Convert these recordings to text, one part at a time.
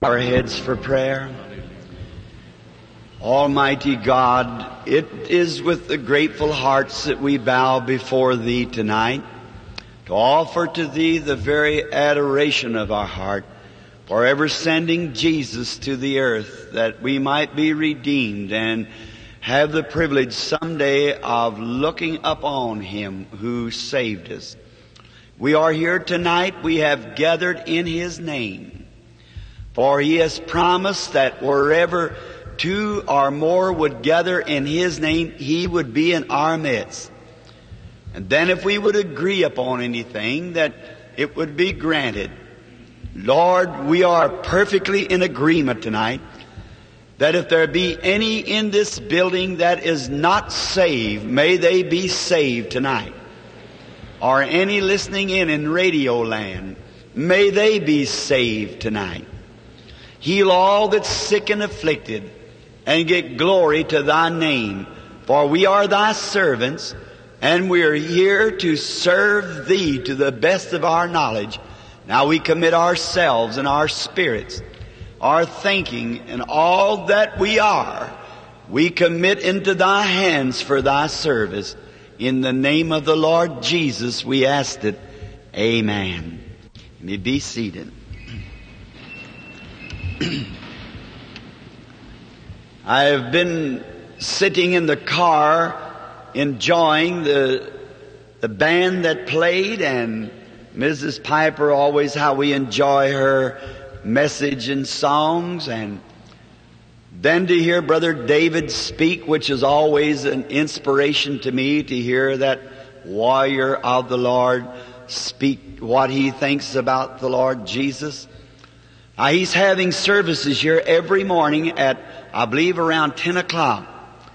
Our heads for prayer. Almighty God, it is with the grateful hearts that we bow before Thee tonight to offer to Thee the very adoration of our heart for ever sending Jesus to the earth that we might be redeemed and have the privilege someday of looking upon Him who saved us. We are here tonight. We have gathered in His name. For He has promised that wherever two or more would gather in His name, He would be in our midst. And then if we would agree upon anything, that it would be granted. Lord, we are perfectly in agreement tonight that if there be any in this building that is not saved, may they be saved tonight. Or any listening in radio land, may they be saved tonight. Heal all that's sick and afflicted, and get glory to Thy name. For we are Thy servants, and we are here to serve Thee to the best of our knowledge. Now we commit ourselves and our spirits, our thinking, and all that we are, we commit into Thy hands for Thy service. In the name of the Lord Jesus we ask it. Amen. You may be seated. I have been sitting in the car enjoying the band that played, and Mrs. Piper, always how we enjoy her message and songs, and then to hear Brother David speak, which is always an inspiration to me to hear that warrior of the Lord speak what he thinks about the Lord Jesus. He's having services here every morning at, I believe, around 10 o'clock.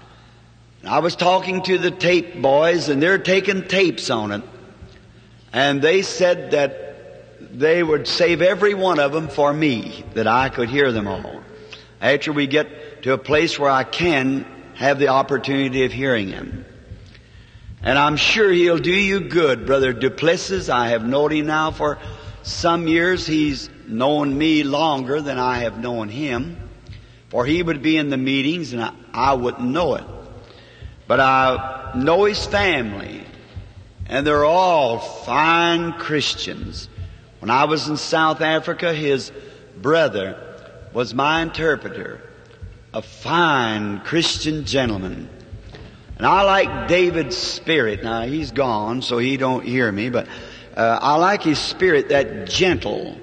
I was talking to the tape boys, and they're taking tapes on it. And they said that they would save every one of them for me, that I could hear them all, after we get to a place where I can have the opportunity of hearing them. And I'm sure he'll do you good, Brother Duplessis. I have known him now for some years. He's known me longer than I have known him, for he would be in the meetings and I wouldn't know it. But I know his family, and they're all fine Christians. When I was in South Africa, his brother was my interpreter, a fine Christian gentleman. And I like David's spirit. Now, he's gone, so he don't hear me, but I like his spirit, that gentle,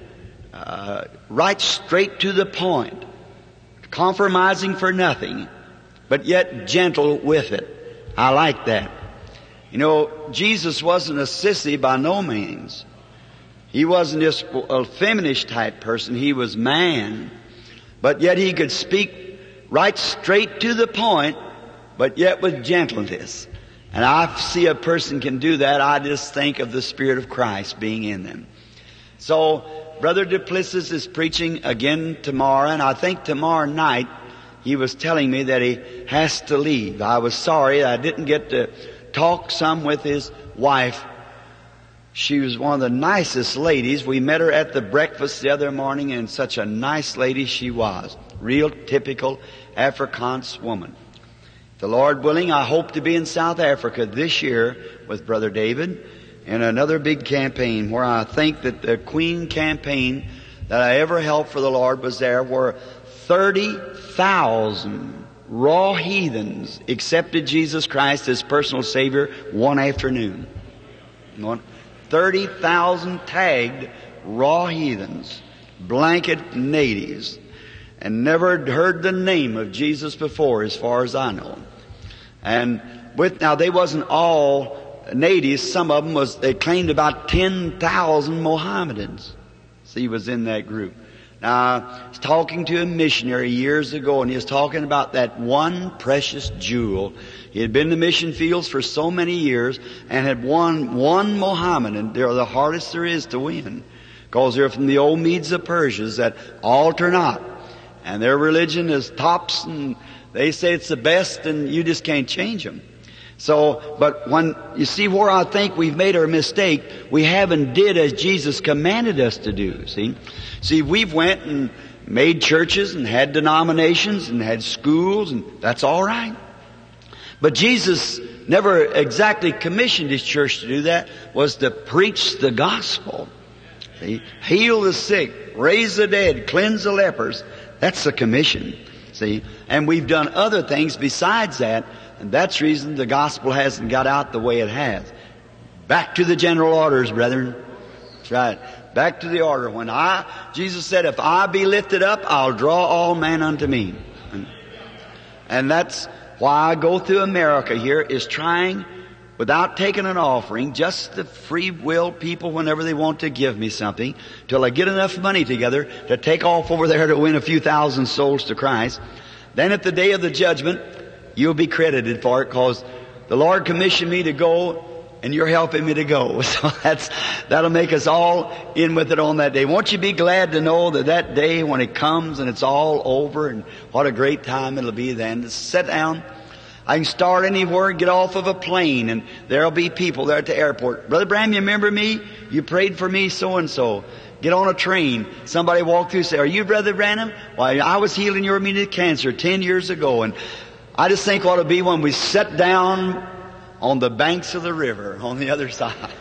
right straight to the point, compromising for nothing, but yet gentle with it. I like that. You know, Jesus wasn't a sissy by no means. He wasn't just a feminist type person. He was man. But yet he could speak right straight to the point, but yet with gentleness. And I see a person can do that. I just think of the Spirit of Christ being in them. So, Brother Duplessis is preaching again tomorrow, and I think tomorrow night he was telling me that he has to leave. I was sorry I didn't get to talk some with his wife. She was one of the nicest ladies. We met her at the breakfast the other morning, and such a nice lady she was. Real typical Afrikaans woman. The Lord willing, I hope to be in South Africa this year with Brother David in another big campaign, where I think that the Queen campaign that I ever helped for the Lord was there, where 30,000 raw heathens accepted Jesus Christ as personal Savior one afternoon. 30,000 tagged raw heathens, blanket natives, and never heard the name of Jesus before, as far as I know. And now they wasn't all natives. Some of them they claimed about 10,000 Mohammedans. See, he was in that group. Now, I was talking to a missionary years ago, and he was talking about that one precious jewel. He had been in the mission fields for so many years and had won one Mohammedan. They're the hardest there is to win, because they're from the old Medes of Persia that alter not. And their religion is tops, and they say it's the best, and you just can't change them. So, but when you see where I think we've made our mistake, we haven't did as Jesus commanded us to do, see? See, we've went and made churches and had denominations and had schools, and that's all right. But Jesus never exactly commissioned His church to do that, was to preach the gospel. See? Heal the sick, raise the dead, cleanse the lepers. That's the commission. See? And we've done other things besides that, and that's the reason the gospel hasn't got out the way it has. Back to the general orders, brethren. That's right. Back to the order. Jesus said, if I be lifted up, I'll draw all men unto me. And that's why I go through America here, is trying, without taking an offering, just the free will people whenever they want to give me something, till I get enough money together to take off over there to win a few thousand souls to Christ. Then at the day of the judgment, you'll be credited for it, because the Lord commissioned me to go, and you're helping me to go. So that'll make us all in with it on that day. Won't you be glad to know that day when it comes and it's all over, and what a great time it'll be then to sit down. I can start anywhere and get off of a plane, and there'll be people there at the airport. Brother Branham, you remember me? You prayed for me so and so. Get on a train. Somebody walk through and say, are you Brother Branham? Why, I was healing your immediate cancer 10 years ago. And I just think what it'll be when we sit down on the banks of the river on the other side.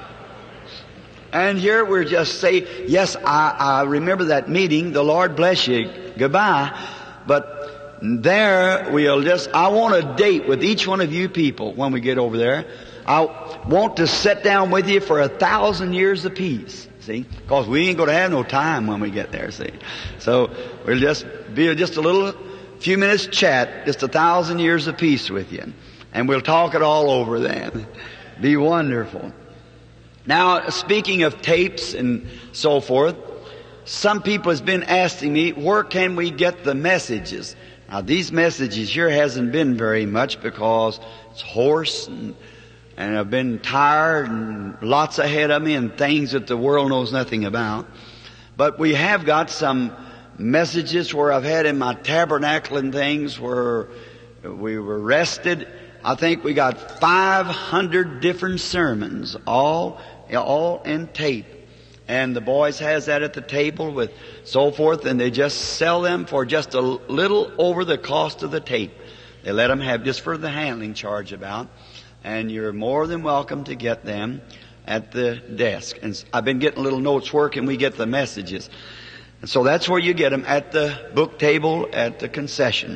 And here we're just say, yes, I remember that meeting. The Lord bless you. Goodbye. But there I want a date with each one of you people when we get over there. I want to sit down with you for 1,000 years apiece. See? Because we ain't going to have no time when we get there, see? So we'll just be just a few minutes chat, just 1,000 years apiece with you. And we'll talk it all over then. Be wonderful. Now, speaking of tapes and so forth, some people has been asking me, where can we get the messages? Now, these messages here hasn't been very much because it's hoarse and I've been tired and lots ahead of me and things that the world knows nothing about. But we have got some messages where I've had in my tabernacle and things where we were rested. I think we got 500 different sermons, all in tape. And the boys has that at the table with so forth, and they just sell them for just a little over the cost of the tape. They let them have just for the handling charge about. And you're more than welcome to get them at the desk. And I've been getting little notes, where can we get the messages? And so that's where you get them, at the book table at the concession.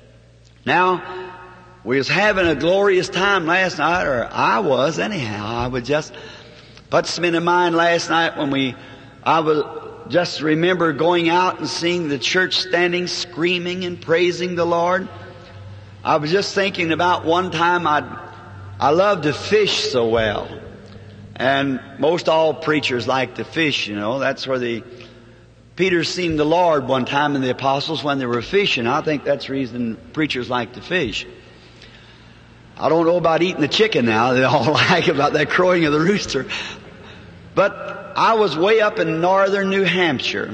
Now, we was having a glorious time last night, or I was anyhow. I would just put some in mind last night when I would just remember going out and seeing the church standing, screaming and praising the Lord. I was just thinking about one time I love to fish so well. And most all preachers like to fish, you know. That's where Peter seen the Lord one time in the apostles when they were fishing. I think that's the reason preachers like to fish. I don't know about eating the chicken now. They all like about that crowing of the rooster. But I was way up in northern New Hampshire.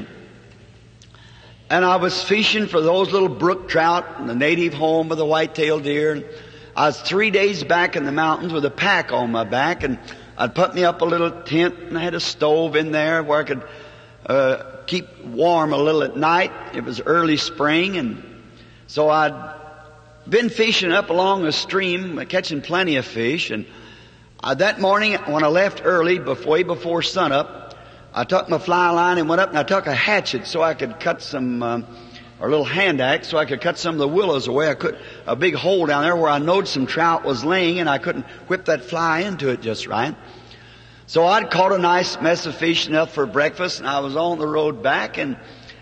And I was fishing for those little brook trout and the native home of the white-tailed deer. And I was 3 days back in the mountains with a pack on my back. And I'd put me up a little tent, and I had a stove in there where I could keep warm a little at night. It was early spring, and so I'd been fishing up along a stream, catching plenty of fish. And that morning, when I left early, way before sunup, I took my fly line and went up, and I took a hatchet so I could cut some, or a little hand axe, so I could cut some of the willows away. I cut a big hole down there where I knowed some trout was laying, and I couldn't whip that fly into it just right. So I'd caught a nice mess of fish enough for breakfast, and I was on the road back, and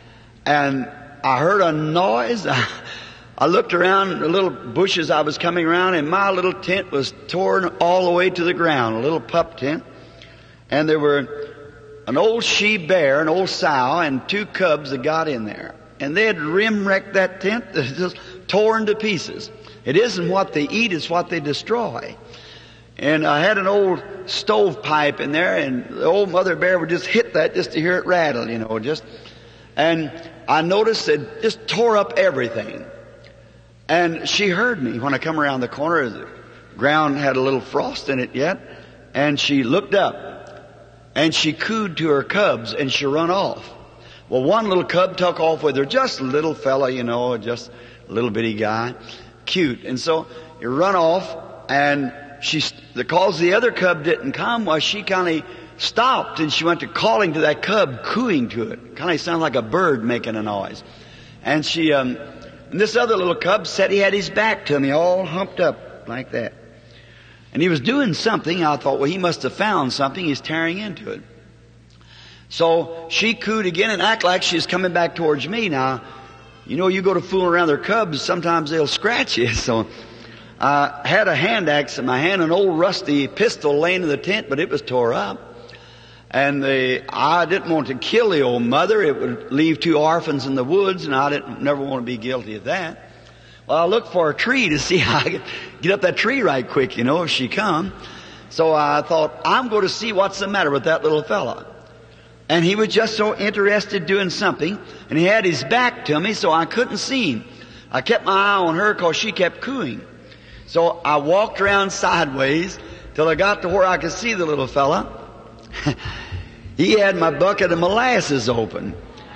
I heard a noise. I looked around the little bushes I was coming around, and my little tent was torn all the way to the ground, a little pup tent. And there were an old she-bear, an old sow, and 2 cubs that got in there. And they had rim-wrecked that tent, just torn to pieces. It isn't what they eat, it's what they destroy. And I had an old stovepipe in there, and the old mother bear would just hit that just to hear it rattle, you know, and I noticed it just tore up everything. And she heard me when I come around the corner. The ground had a little frost in it yet. And she looked up. And she cooed to her cubs, and she run off. Well, one little cub took off with her, just a little fella, you know, just a little bitty guy, cute. And so he run off, and because the other cub didn't come, well, she kind of stopped, and she went to calling to that cub, cooing to it. Kind of sounded like a bird making a noise. And and this other little cub said he had his back to me, all humped up like that. And he was doing something. I thought, well, he must have found something. He's tearing into it. So she cooed again and acted like she's coming back towards me. Now, you know, you go to fooling around their cubs, sometimes they'll scratch you. So I had a hand axe in my hand, an old rusty pistol laying in the tent, but it was tore up. And I didn't want to kill the old mother. It would leave 2 orphans in the woods, and I never want to be guilty of that. Well, I looked for a tree to see how I could get up that tree right quick, you know, if she come. So I thought, I'm going to see what's the matter with that little fella. And he was just so interested doing something, and he had his back to me, so I couldn't see him. I kept my eye on her because she kept cooing. So I walked around sideways till I got to where I could see the little fella. He had my bucket of molasses open.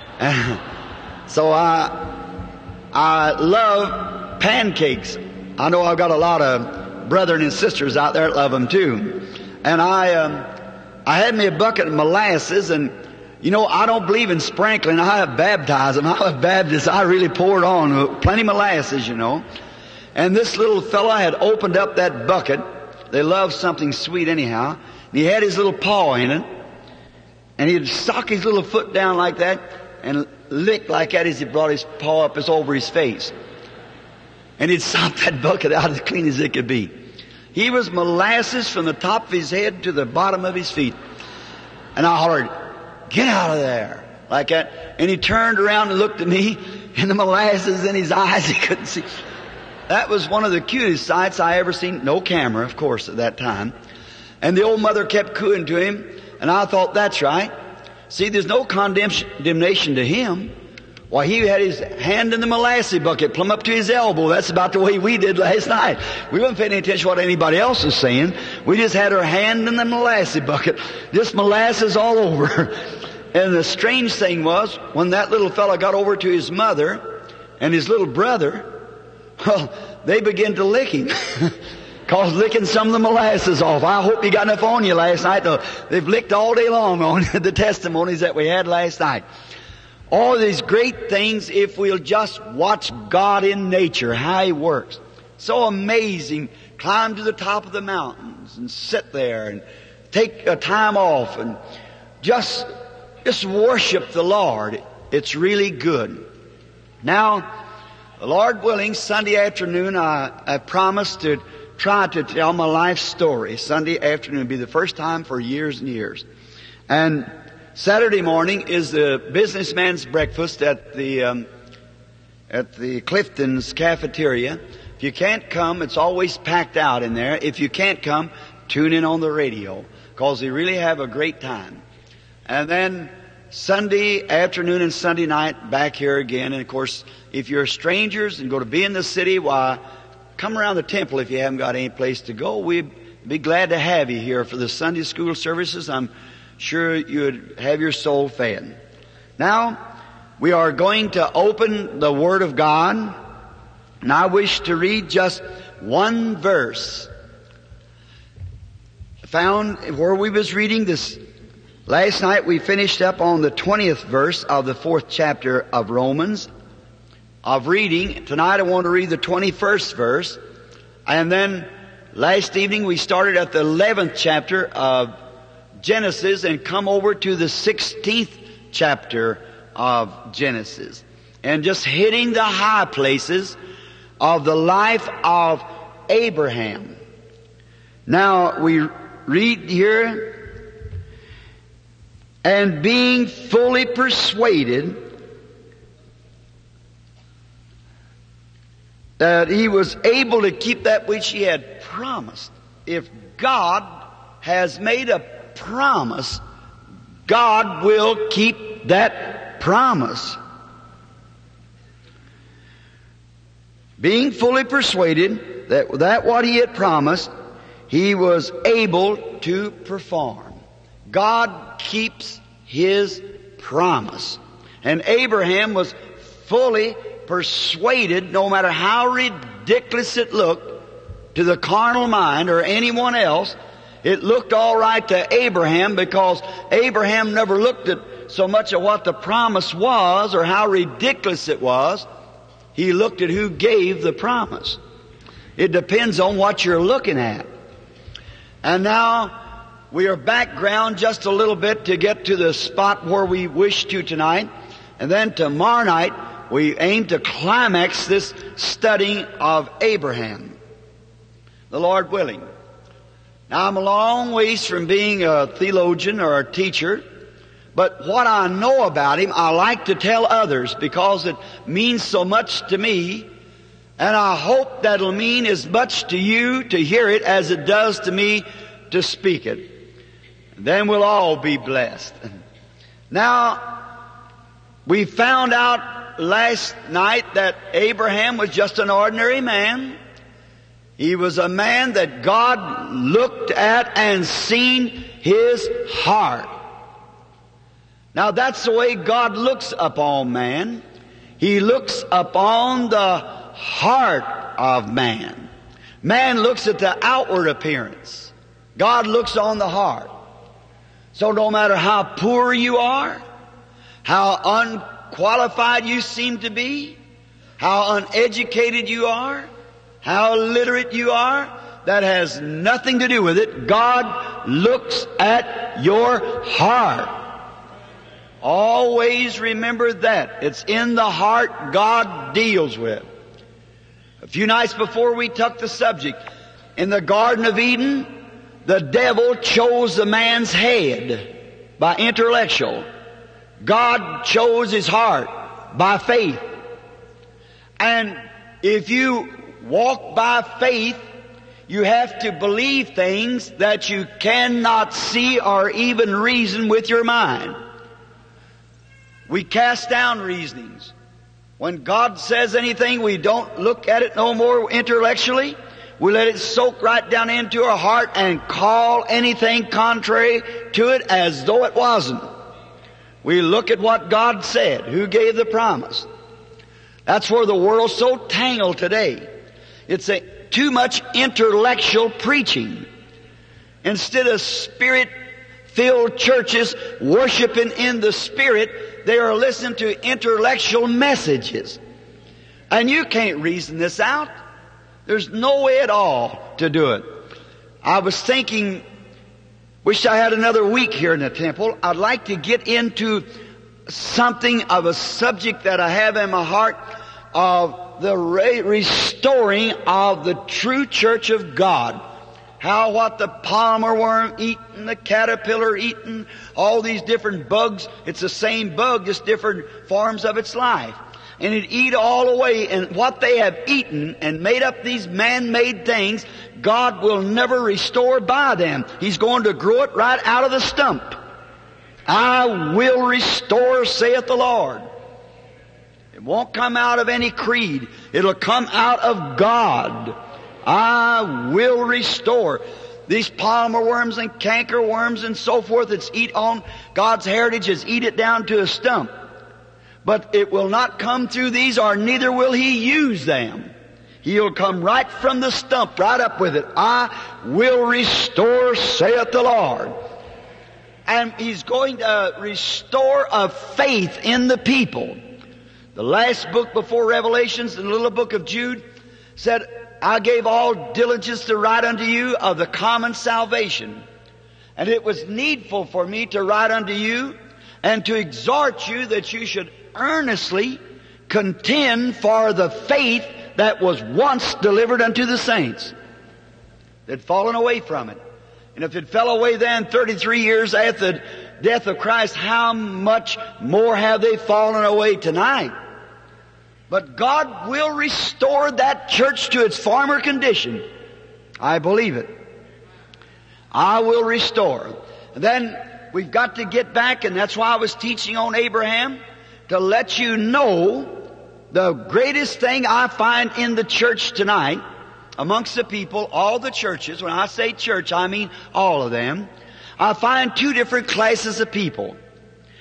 So I love pancakes. I know I've got a lot of brethren and sisters out there that love them too. And I had me a bucket of molasses, and you know, I don't believe in sprinkling. I have baptized them. I'm a Baptist. I really poured on plenty of molasses, you know. And this little fella had opened up that bucket. They love something sweet anyhow. And he had his little paw in it. And he'd sock his little foot down like that and lick like that as he brought his paw up over his face. And he'd sop that bucket out as clean as it could be. He was molasses from the top of his head to the bottom of his feet. And I hollered, "Get out of there!" like that. And he turned around and looked at me, and the molasses in his eyes, he couldn't see. That was one of the cutest sights I ever seen. No camera, of course, at that time. And the old mother kept cooing to him, and I thought, that's right. See, there's no condemnation to him. Why, he had his hand in the molasses bucket, plumb up to his elbow. That's about the way we did last night. We wasn't paying any attention to what anybody else was saying. We just had our hand in the molasses bucket. Just molasses all over. And the strange thing was, when that little fella got over to his mother and his little brother, well, they began to lick him. Cause licking some of the molasses off. I hope you got enough on you last night. They've licked all day long on the testimonies that we had last night. All these great things, if we'll just watch God in nature, how He works. So amazing. Climb to the top of the mountains and sit there and take a time off and just worship the Lord. It's really good. Now, the Lord willing, Sunday afternoon I promised to try to tell my life story. Sunday afternoon will be the first time for years and years. And Saturday morning is the businessman's breakfast at the Clifton's cafeteria. If you can't come, it's always packed out in there. If you can't come, tune in on the radio, because they really have a great time. And then Sunday afternoon and Sunday night back here again. And of course, if you're strangers and go to be in the city, why, come around the temple if you haven't got any place to go. We'd be glad to have you here for the Sunday school services. I'm sure you'd have your soul fed. Now, we are going to open the Word of God, and I wish to read just one verse found where we was reading this. Last night we finished up on the 20th verse of the 4th chapter of Romans of reading. Tonight I want to read the 21st verse. And then last evening we started at the 11th chapter of Genesis and come over to the 16th chapter of Genesis. And just hitting the high places of the life of Abraham. Now we read here, and being fully persuaded that he was able to keep that which he had promised. If God has made a promise, God will keep that promise. Being fully persuaded that what he had promised, he was able to perform. God keeps His promise. And Abraham was fully persuaded, no matter how ridiculous it looked to the carnal mind or anyone else, it looked all right to Abraham, because Abraham never looked at so much of what the promise was or how ridiculous it was. He looked at who gave the promise. It depends on what you're looking at. And now we are background just a little bit to get to the spot where we wish to tonight. And then tomorrow night we aim to climax this study of Abraham, the Lord willing. Now I'm a long ways from being a theologian or a teacher, but what I know about him I like to tell others because it means so much to me, and I hope that'll mean as much to you to hear it as it does to me to speak it. And then we'll all be blessed. Now, we found out last night that Abraham was just an ordinary man. He was a man that God looked at and seen his heart. Now that's the way God looks upon man. He looks upon the heart of man. Man looks at the outward appearance. God looks on the heart. So no matter how poor you are, how unqualified you seem to be, how uneducated you are, how illiterate you are, that has nothing to do with it. God looks at your heart. Always remember that. It's in the heart God deals with. A few nights before we took the subject, in the Garden of Eden, the devil chose the man's head by intellectual. God chose his heart by faith. And if you walk by faith, you have to believe things that you cannot see or even reason with your mind. We cast down reasonings. When God says anything, we don't look at it no more intellectually. We let it soak right down into our heart and call anything contrary to it as though it wasn't. We look at what God said, who gave the promise. That's where the world's so tangled today. It's too much intellectual preaching. Instead of Spirit-filled churches worshiping in the Spirit, they are listening to intellectual messages. And you can't reason this out. There's no way at all to do it. I was thinking, wish I had another week here in the temple. I'd like to get into something of a subject that I have in my heart of the restoring of the true church of God. How what the palmer worm eating, the caterpillar eating, all these different bugs, it's the same bug, just different forms of its life. And it eat all away, and what they have eaten and made up these man-made things, God will never restore by them. He's going to grow it right out of the stump. I will restore, saith the Lord. It won't come out of any creed. It'll come out of God. I will restore. These palmer worms and canker worms and so forth that's eat on God's heritage is eat it down to a stump. But it will not come through these, or neither will He use them. He'll come right from the stump, right up with it. I will restore, saith the Lord. And He's going to restore a faith in the people. The last book before Revelations, the little book of Jude, said, I gave all diligence to write unto you of the common salvation. And it was needful for me to write unto you and to exhort you that you should earnestly contend for the faith that was once delivered unto the saints. They'd fallen away from it. And if it fell away then 33 years after the death of Christ, how much more have they fallen away tonight? But God will restore that church to its former condition. I believe it. I will restore. And then we've got to get back, and that's why I was teaching on Abraham, to let you know the greatest thing I find in the church tonight, amongst the people, all the churches. When I say church, I mean all of them. I find two different classes of people.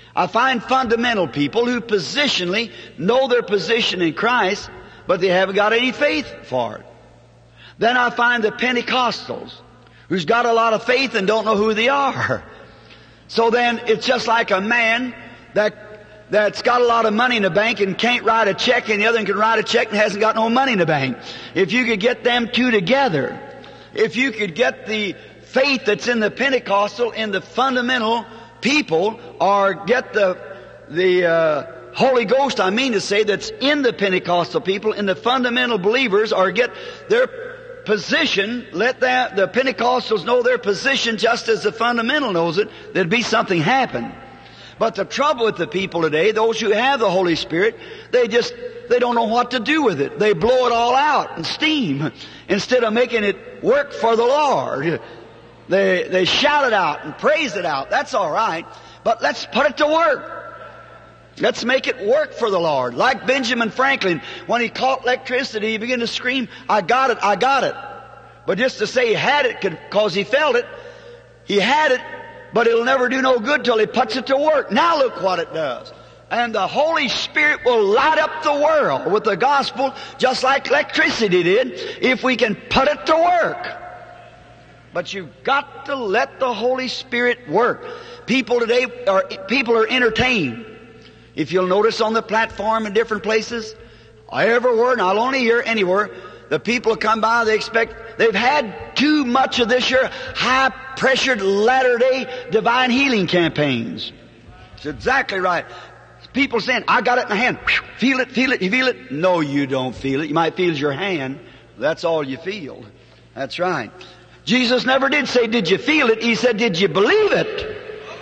I find fundamental people who positionally know their position in Christ, but they haven't got any faith for it. Then I find the Pentecostals who's got a lot of faith and don't know who they are. So then it's just like a man that's got a lot of money in the bank and can't write a check, and the other one can write a check and hasn't got no money in the bank. If you could get them two together, if you could get the faith that's in the Pentecostal in the fundamental people, or get the Holy Ghost, I mean to say, that's in the Pentecostal people, in the fundamental believers, or get their position, let the Pentecostals know their position just as the fundamental knows it, there'd be something happen. But the trouble with the people today, those who have the Holy Spirit, they don't know what to do with it. They blow it all out in steam instead of making it work for the Lord. They shout it out and praise it out. That's all right. But let's put it to work. Let's make it work for the Lord. Like Benjamin Franklin, when he caught electricity, he began to scream, I got it, I got it. But just to say he had it because he felt it, he had it, but it'll never do no good till he puts it to work. Now look what it does. And the Holy Spirit will light up the world with the gospel just like electricity did if we can put it to work. But you've got to let the Holy Spirit work. People today are entertained. If you'll notice on the platform in different places, everywhere, not only here, anywhere, the people come by, they've had too much of this here high-pressured latter-day divine healing campaigns. It's exactly right. People saying, I got it in my hand. Feel it, feel it, you feel it? No, you don't feel it. You might feel your hand. That's all you feel. That's right. Jesus never did say, did you feel it? He said, did you believe it?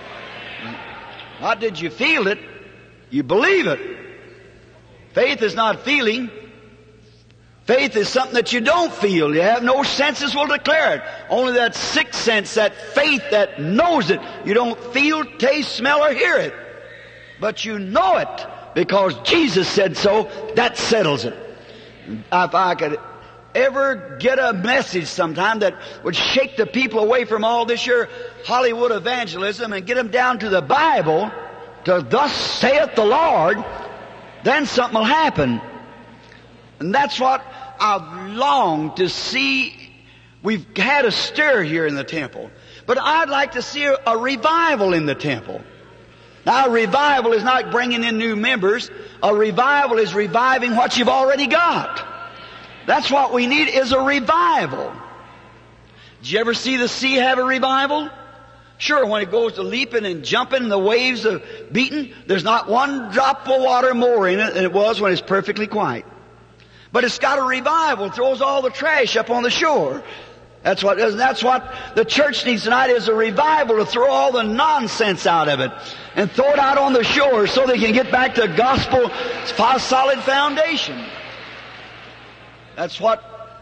Not did you feel it. You believe it. Faith is not feeling. Faith is something that you don't feel. You have no senses will declare it. Only that sixth sense, that faith that knows it. You don't feel, taste, smell, or hear it. But you know it because Jesus said so. That settles it. If I could ever get a message sometime that would shake the people away from all this here Hollywood evangelism and get them down to the Bible, to thus saith the Lord, then something will happen. And that's what I've longed to see. We've had a stir here in the temple, but I'd like to see a revival in the temple. Now, a revival is not bringing in new members. A revival is reviving what you've already got. That's what we need, is a revival. Did you ever see the sea have a revival? Sure, when it goes to leaping and jumping and the waves are beating, there's not one drop of water more in it than it was when it's perfectly quiet. But it's got a revival. It throws all the trash up on the shore. That's what the church needs tonight, is a revival to throw all the nonsense out of it and throw it out on the shore so they can get back to gospel solid foundation. That's what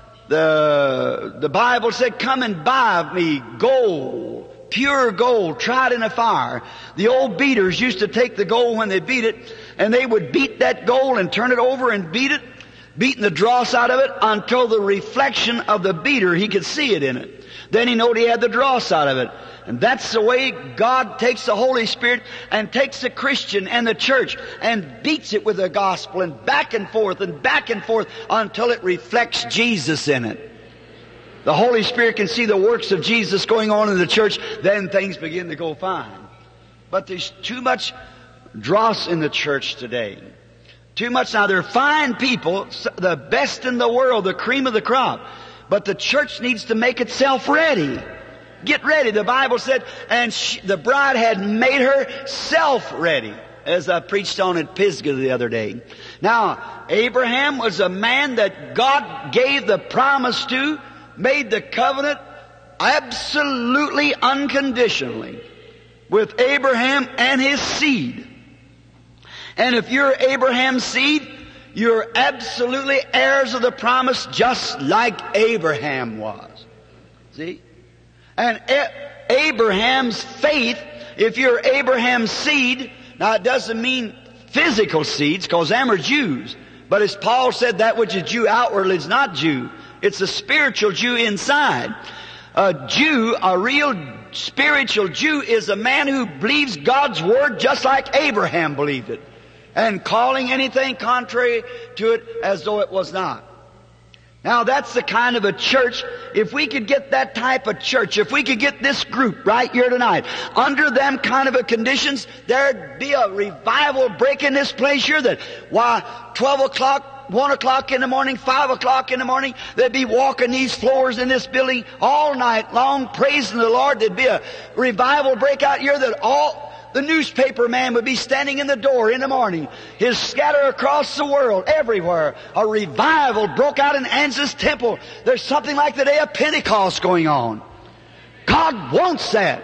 the Bible said, come and buy of me gold, pure gold, tried in a fire. The old beaters used to take the gold when they beat it, and they would beat that gold and turn it over and beat it, beating the dross out of it until the reflection of the beater, he could see it in it. Then he knowed he had the dross out of it. And that's the way God takes the Holy Spirit and takes the Christian and the church and beats it with the gospel and back and forth until it reflects Jesus in it. The Holy Spirit can see the works of Jesus going on in the church, then things begin to go fine. But there's too much dross in the church today. Too much. Now, they're fine people, the best in the world, the cream of the crop. But the church needs to make itself ready. Get ready. The Bible said, and the bride had made herself ready, as I preached on at Pisgah the other day. Now, Abraham was a man that God gave the promise to, made the covenant absolutely unconditionally with Abraham and his seed. And if you're Abraham's seed, you're absolutely heirs of the promise just like Abraham was. See? And Abraham's faith, if you're Abraham's seed, now it doesn't mean physical seeds, because them are Jews. But as Paul said, that which is Jew outwardly is not Jew. It's a spiritual Jew inside. A Jew, a real spiritual Jew is a man who believes God's Word just like Abraham believed it, and calling anything contrary to it as though it was not. Now that's the kind of a church, if we could get that type of church, if we could get this group right here tonight, under them kind of a conditions, there'd be a revival break in this place here that, why, 12 o'clock, 1 o'clock in the morning, 5 o'clock in the morning, they'd be walking these floors in this building all night long, praising the Lord. There'd be a revival break out here that all the newspaper man would be standing in the door in the morning. His scatter across the world, everywhere. A revival broke out in Anza's temple. There's something like the day of Pentecost going on. God wants that.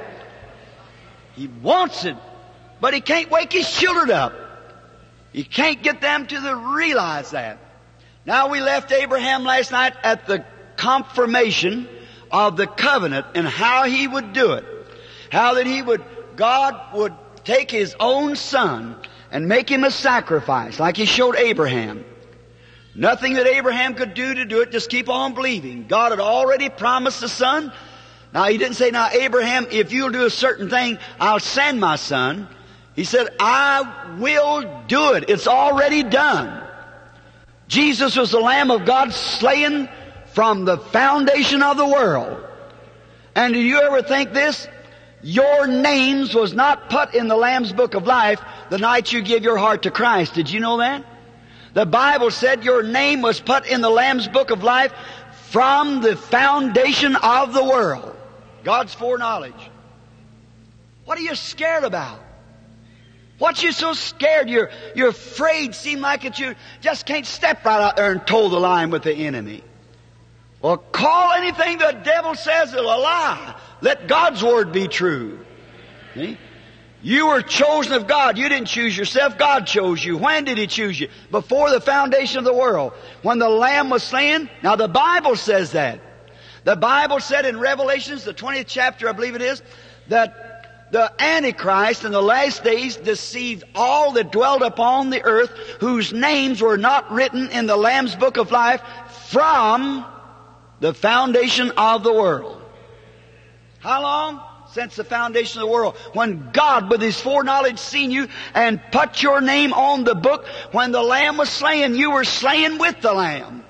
He wants it. But He can't wake His children up. He can't get them to realize that. Now we left Abraham last night at the confirmation of the covenant and how he would do it. How that God would take His own son and make him a sacrifice like He showed Abraham. Nothing that Abraham could do to do it, just keep on believing. God had already promised the son. Now He didn't say, now Abraham, if you'll do a certain thing, I'll send my son. He said, I will do it. It's already done. Jesus was the Lamb of God slain from the foundation of the world. And do you ever think this? Your names was not put in the Lamb's Book of Life the night you give your heart to Christ. Did you know that? The Bible said your name was put in the Lamb's Book of Life from the foundation of the world. God's foreknowledge. What are you scared about? What you so scared? You're afraid. Seem like it. You just can't step right out there and toe the line with the enemy. Well, call anything the devil says a lie. Let God's Word be true. See? You were chosen of God. You didn't choose yourself. God chose you. When did He choose you? Before the foundation of the world. When the Lamb was slain. Now the Bible says that. The Bible said in Revelations, the 20th chapter, I believe it is, that the Antichrist in the last days deceived all that dwelt upon the earth, whose names were not written in the Lamb's Book of Life from the foundation of the world. How long? Since the foundation of the world. When God, with His foreknowledge, seen you and put your name on the book, when the Lamb was slain, you were slain with the Lamb.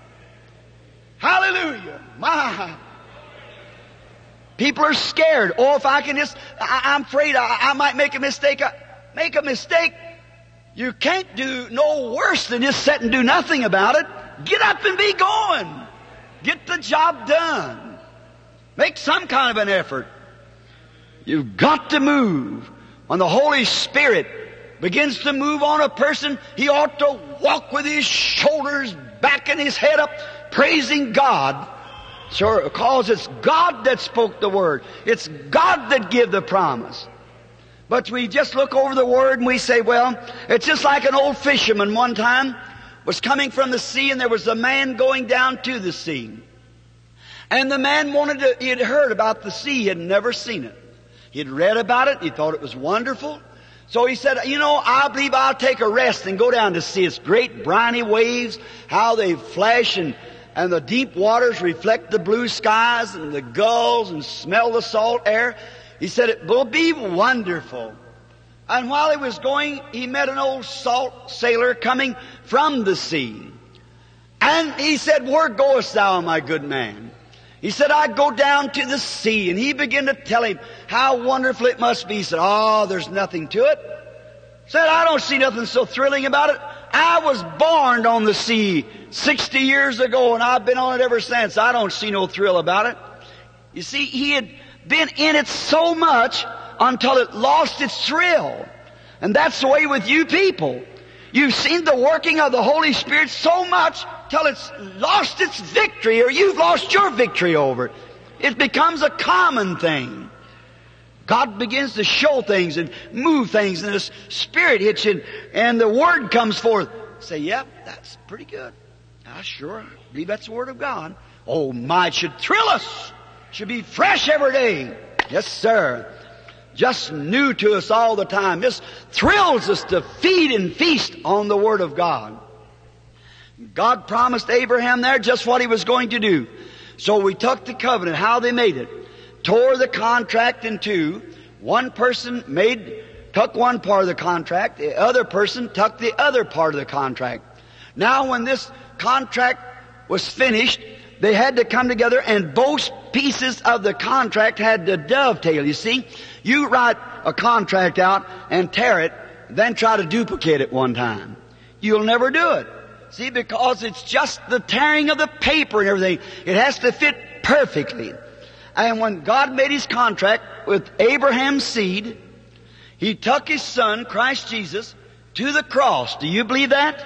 Hallelujah. My. People are scared. Oh, if I can just, I'm afraid I might make a mistake. Make a mistake. You can't do no worse than just sit and do nothing about it. Get up and be going. Get the job done. Make some kind of an effort. You've got to move. When the Holy Spirit begins to move on a person, he ought to walk with his shoulders back and his head up, praising God. Sure, because it's God that spoke the word. It's God that gave the promise. But we just look over the word and we say, well, it's just like an old fisherman one time was coming from the sea, and there was a man going down to the sea. And the man he had heard about the sea, he had never seen it. He had read about it, he thought it was wonderful. So he said, I believe I'll take a rest and go down to see its great briny waves, how they flash, and the deep waters reflect the blue skies and the gulls and smell the salt air. He said, it will be wonderful. And while he was going, he met an old salt sailor coming from the sea. And he said, where goest thou, my good man? He said, I go down to the sea. And he began to tell him how wonderful it must be. He said, there's nothing to it. Said, I don't see nothing so thrilling about it. I was born on the sea 60 years ago, and I've been on it ever since. I don't see no thrill about it. You see, he had been in it so much until it lost its thrill. And that's the way with you people. You've seen the working of the Holy Spirit so much till it's lost its victory, or you've lost your victory over it. It becomes a common thing. God begins to show things and move things, and the Spirit hits you, and the Word comes forth. Say, yep, that's pretty good. I sure believe that's the Word of God. Oh my, it should thrill us. It should be fresh every day. Yes, sir. Just new to us all the time. This thrills us to feed and feast on the Word of God. God promised Abraham there just what He was going to do. So we took the covenant, how they made it. tore the contract in two. One person took one part of the contract, the other person took the other part of the contract. Now when this contract was finished, they had to come together and both pieces of the contract had to dovetail. You see, you write a contract out and tear it, then try to duplicate it one time. You'll never do it. See, because it's just the tearing of the paper and everything. It has to fit perfectly. And when God made His contract with Abraham's seed, He took His Son, Christ Jesus, to the cross. Do you believe that?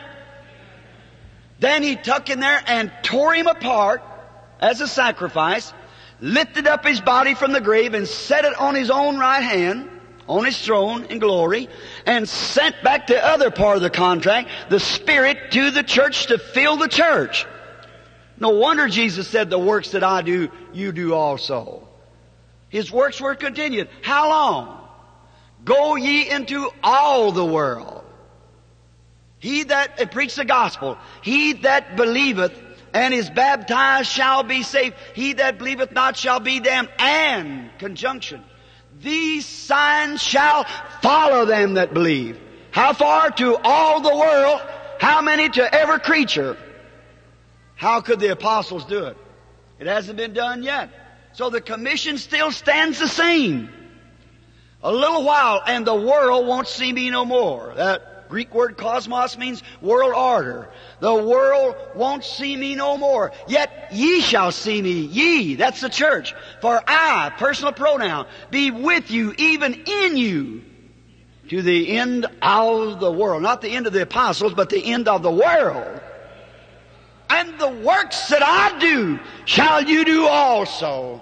Then He took Him there and tore Him apart as a sacrifice, lifted up His body from the grave and set it on His own right hand, on His throne in glory, and sent back the other part of the contract, the Spirit, to the church to fill the church. No wonder Jesus said, the works that I do, you do also. His works were continued. How long? Go ye into all the world. He that preach the gospel, he that believeth and is baptized shall be saved. He that believeth not shall be damned. And, conjunction, these signs shall follow them that believe. How far? To all the world. How many? To every creature. How could the apostles do it? It hasn't been done yet. So the commission still stands the same. A little while and the world won't see me no more. That Greek word cosmos means world order. The world won't see me no more. Yet ye shall see me. Ye, that's the church. For I, personal pronoun, be with you, even in you, to the end of the world. Not the end of the apostles, but the end of the world. And the works that I do shall you do also.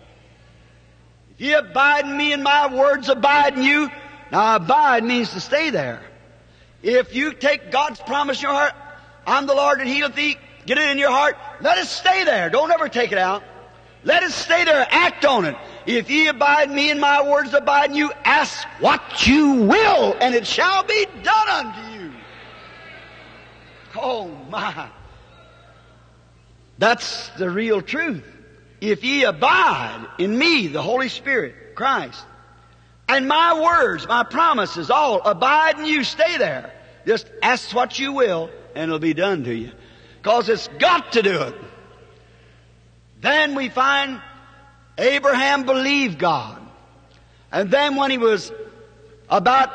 If ye abide in me and my words abide in you. Now abide means to stay there. If you take God's promise in your heart, I'm the Lord that healeth thee, get it in your heart, let it stay there. Don't ever take it out. Let it stay there. Act on it. If ye abide in me and my words abide in you, ask what you will, and it shall be done unto you. Oh my. That's the real truth. If ye abide in me, the Holy Spirit, Christ, and my words, my promises, all abide in you, stay there. Just ask what you will, and it'll be done to you. Because it's got to do it. Then we find Abraham believed God. And then when he was about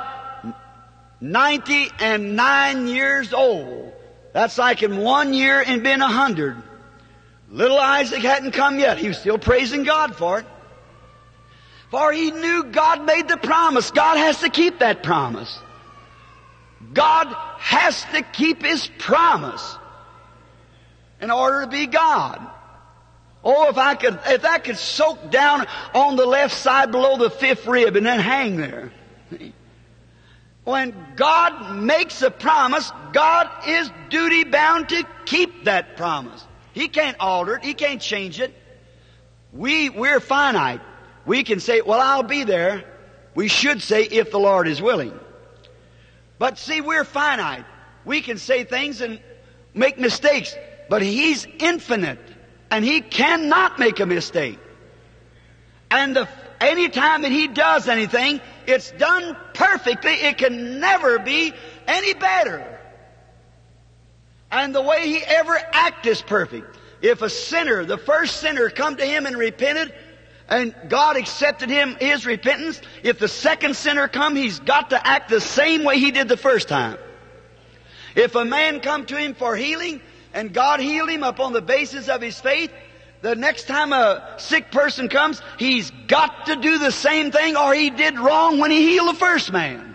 99 years old, that's like in 1 year and been 100. Little Isaac hadn't come yet. He was still praising God for it. For he knew God made the promise. God has to keep that promise. God has to keep His promise in order to be God. Oh, if that could soak down on the left side below the fifth rib and then hang there. When God makes a promise, God is duty bound to keep that promise. He can't alter it. He can't change it. We're finite. We can say, well, I'll be there. We should say, if the Lord is willing. But see, we're finite. We can say things and make mistakes. But He's infinite. And He cannot make a mistake. And any time that He does anything, it's done perfectly. It can never be any better. And the way He ever acts is perfect. If a sinner, the first sinner, come to Him and repented, and God accepted his repentance, if the second sinner come, he's got to act the same way he did the first time. If a man come to Him for healing, and God healed him upon the basis of his faith, the next time a sick person comes, he's got to do the same thing, or he did wrong when He healed the first man.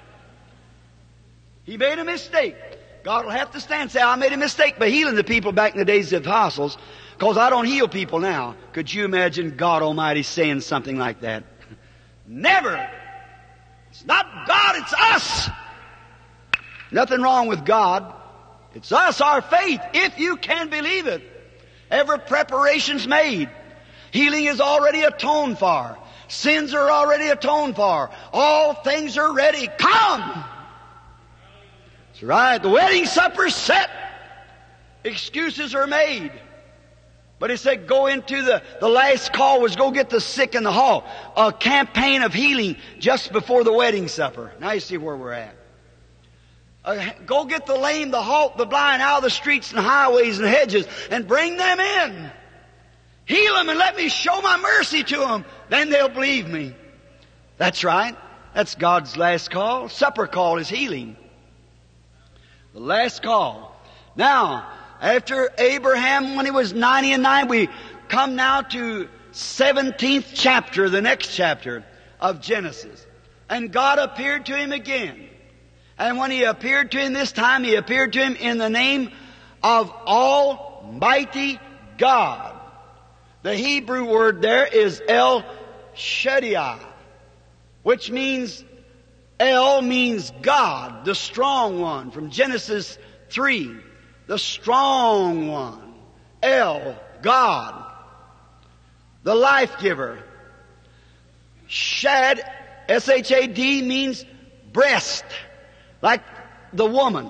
He made a mistake. God will have to stand and say, I made a mistake by healing the people back in the days of the apostles, because I don't heal people now. Could you imagine God Almighty saying something like that? Never. It's not God, it's us. Nothing wrong with God. It's us, our faith, if you can believe it. Every preparation's made. Healing is already atoned for. Sins are already atoned for. All things are ready. Come! That's right. The wedding supper's set. Excuses are made. But he said, go into the last call was go get the sick in the hall. A campaign of healing just before the wedding supper. Now you see where we're at. Go get the lame, the halt, the blind out of the streets and highways and hedges and bring them in. Heal them and let me show my mercy to them. Then they'll believe me. That's right. That's God's last call. Supper call is healing. The last call. Now, after Abraham, when he was 99, we come now to 17th chapter, the next chapter of Genesis. And God appeared to him again. And when he appeared to him this time, he appeared to him in the name of Almighty God. The Hebrew word there is El Shaddai, which means, El means God, the strong one, from Genesis 3. The strong one. El, God. The life giver. Shad, S-H-A-D, means breast, like the woman.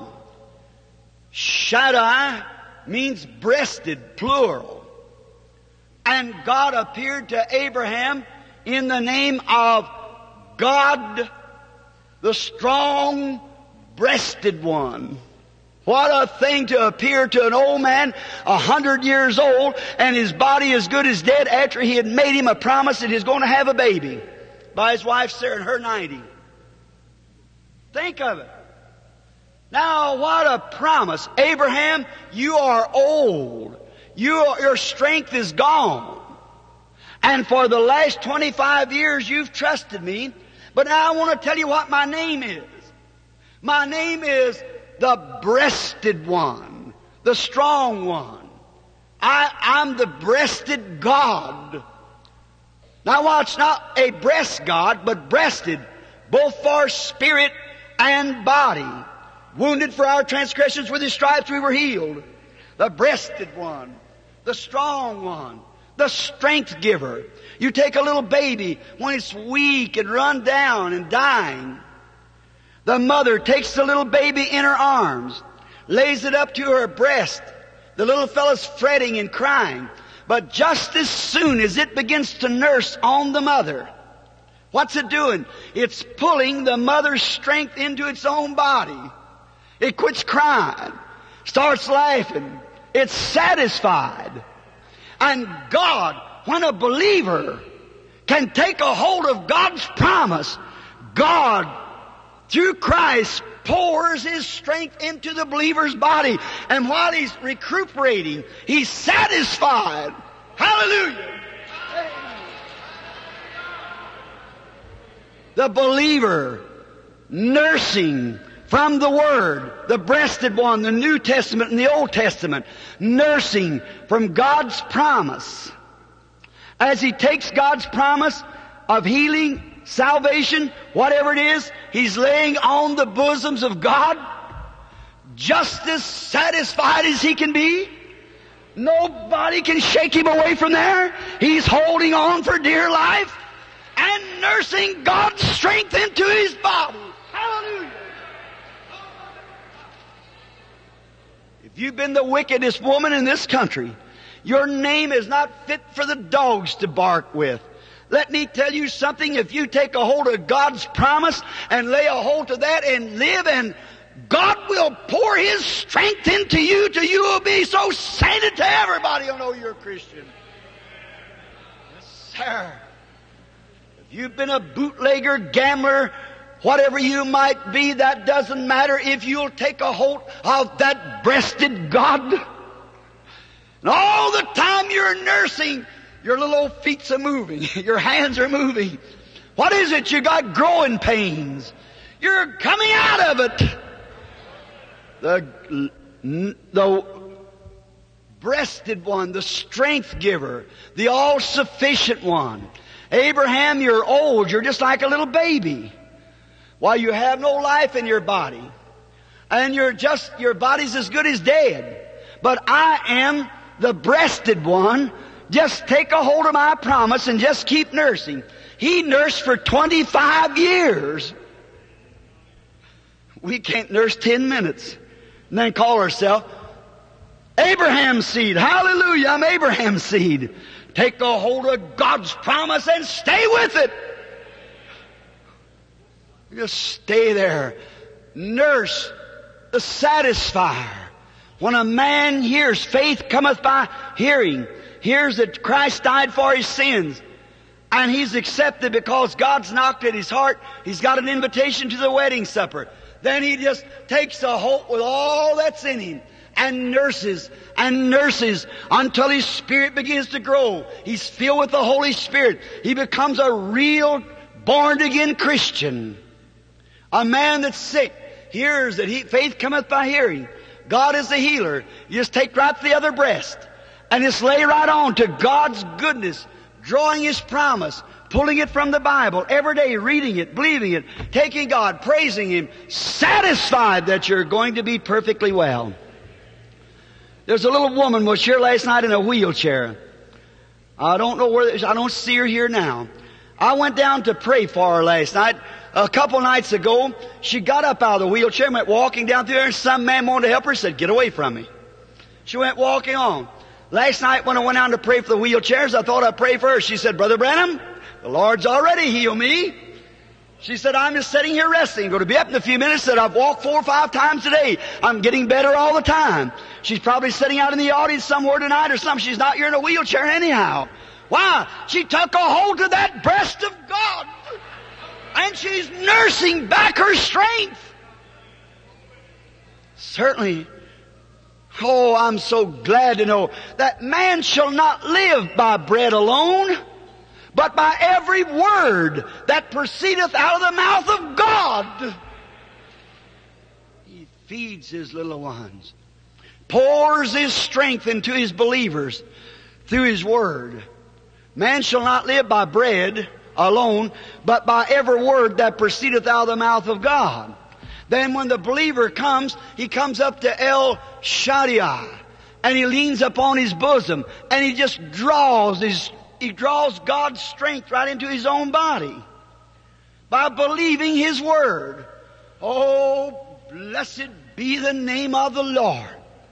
Shaddai means breasted, plural. And God appeared to Abraham in the name of God, the strong-breasted one. What a thing to appear to an old man, 100 years old, and his body as good as dead after he had made him a promise that he's going to have a baby by his wife Sarah and her 90. Think of it. Now, what a promise. Abraham, you are old. Your strength is gone. And for the last 25 years you've trusted me. But now I want to tell you what my name is. My name is the breasted one, the strong one. I'm the breasted God. Now watch, not a breast God, but breasted, both for spirit and body. Wounded for our transgressions, with his stripes we were healed. The breasted one, the strong one, the strength giver. You take a little baby when it's weak and run down and dying. The mother takes the little baby in her arms, lays it up to her breast. The little fellow's fretting and crying. But just as soon as it begins to nurse on the mother, what's it doing? It's pulling the mother's strength into its own body. It quits crying, starts laughing. It's satisfied. And God, when a believer can take a hold of God's promise, God, through Christ, pours His strength into the believer's body. And while he's recuperating, he's satisfied. Hallelujah! The believer nursing from the Word, the breasted one, the New Testament and the Old Testament, nursing from God's promise. As he takes God's promise of healing, salvation, whatever it is, he's laying on the bosoms of God, just as satisfied as he can be. Nobody can shake him away from there. He's holding on for dear life and nursing God's strength into his body. Hallelujah! If you've been the wickedest woman in this country, your name is not fit for the dogs to bark with. Let me tell you something. If you take a hold of God's promise and lay a hold to that and live, and God will pour His strength into you till you will be so sainted to everybody will know you're a Christian. Yes, sir. If you've been a bootlegger, gambler, whatever you might be, that doesn't matter if you'll take a hold of that breasted God. And all the time you're nursing, your little old feet's a moving. Your hands are moving. What is it? You got growing pains. You're coming out of it. The breasted one, the strength giver, the all-sufficient one. Abraham, you're old. You're just like a little baby. Why, you have no life in your body. And your body's as good as dead. But I am the breasted one. Just take a hold of my promise and just keep nursing. He nursed for 25 years. We can't nurse 10 minutes and then call ourselves Abraham's seed. Hallelujah, I'm Abraham's seed. Take a hold of God's promise and stay with it. Just stay there. Nurse the satisfier. When a man hears, faith cometh by hearing. Hears that Christ died for his sins. And he's accepted because God's knocked at his heart. He's got an invitation to the wedding supper. Then he just takes a hope with all that's in him and nurses until his spirit begins to grow. He's filled with the Holy Spirit. He becomes a real born-again Christian. A man that's sick hears that faith cometh by hearing. God is the healer. You just take right the other breast and just lay right on to God's goodness, drawing His promise, pulling it from the Bible, every day reading it, believing it, taking God, praising Him, satisfied that you're going to be perfectly well. There's a little woman was here last night in a wheelchair. I don't know where, I don't see her here now. I went down to pray for her last night. A couple nights ago, she got up out of the wheelchair, went walking down through there, and some man wanted to help her, said, "Get away from me." She went walking on. Last night when I went out to pray for the wheelchairs, I thought I'd pray for her. She said, "Brother Branham, the Lord's already healed me." She said, "I'm just sitting here resting. Going to be up in a few minutes." Said, "I've walked 4 or 5 times today. I'm getting better all the time." She's probably sitting out in the audience somewhere tonight or something. She's not here in a wheelchair anyhow. Why? She took a hold of that breast of God. And she's nursing back her strength. Certainly. Oh, I'm so glad to know that man shall not live by bread alone, but by every word that proceedeth out of the mouth of God. He feeds His little ones, pours His strength into His believers through His word. Man shall not live by bread alone, but by every word that proceedeth out of the mouth of God. Then when the believer comes, he comes up to El Shaddai, and he leans upon his bosom, and he just draws God's strength right into his own body by believing His word. Oh, blessed be the name of the Lord.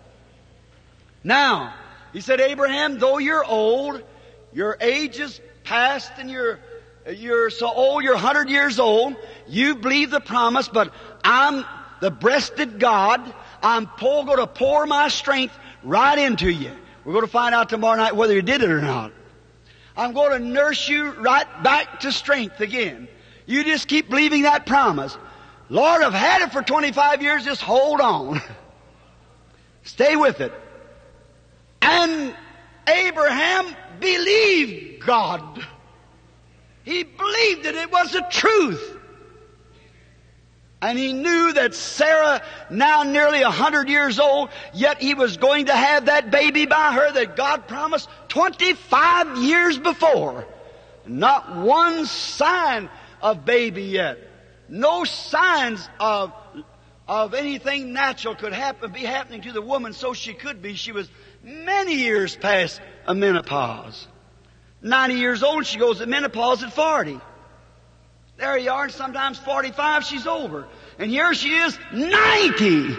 Now, he said, "Abraham, though you're old, your age is past, and you're so old, you're 100 years old. You believe the promise, but I'm the breasted God. I'm going to pour my strength right into you. We're going to find out tomorrow night whether you did it or not. I'm going to nurse you right back to strength again. You just keep believing that promise. Lord, I've had it for 25 years. Just hold on. Stay with it." And Abraham believed God. He believed that it was the truth. And he knew that Sarah, now nearly 100 years old, yet he was going to have that baby by her that God promised 25 years before. Not one sign of baby yet. No signs of anything natural could be happening to the woman, so she could be. She was many years past a menopause. 90 years old, she goes to menopause at 40. There you are, and sometimes 45, she's over. And here she is, 90.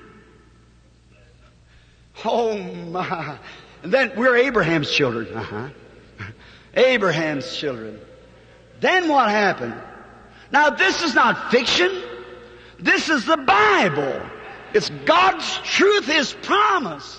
Oh my. And then we're Abraham's children. Abraham's children. Then what happened? Now this is not fiction. This is the Bible. It's God's truth, His promise.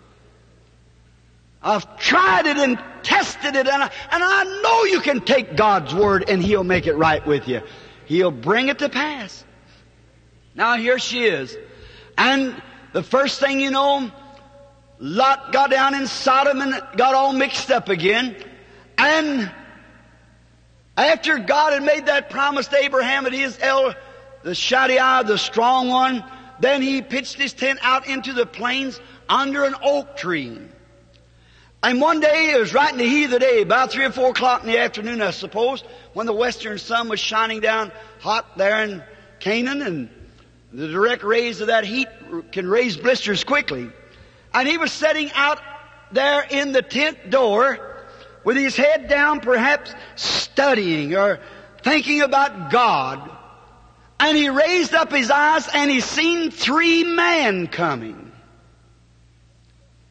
I've tried it and tested it, and I know you can take God's word and He'll make it right with you. He'll bring it to pass. Now here she is. And the first thing you know, Lot got down in Sodom and got all mixed up again. And after God had made that promise to Abraham that He is the Shaddai, the strong one, then He pitched His tent out into the plains under an oak tree. And one day, it was right in the heat of the day, about 3 or 4 o'clock in the afternoon, I suppose, when the western sun was shining down hot there in Canaan, and the direct rays of that heat can raise blisters quickly. And he was sitting out there in the tent door with his head down, perhaps studying or thinking about God. And he raised up his eyes and he seen 3 men coming.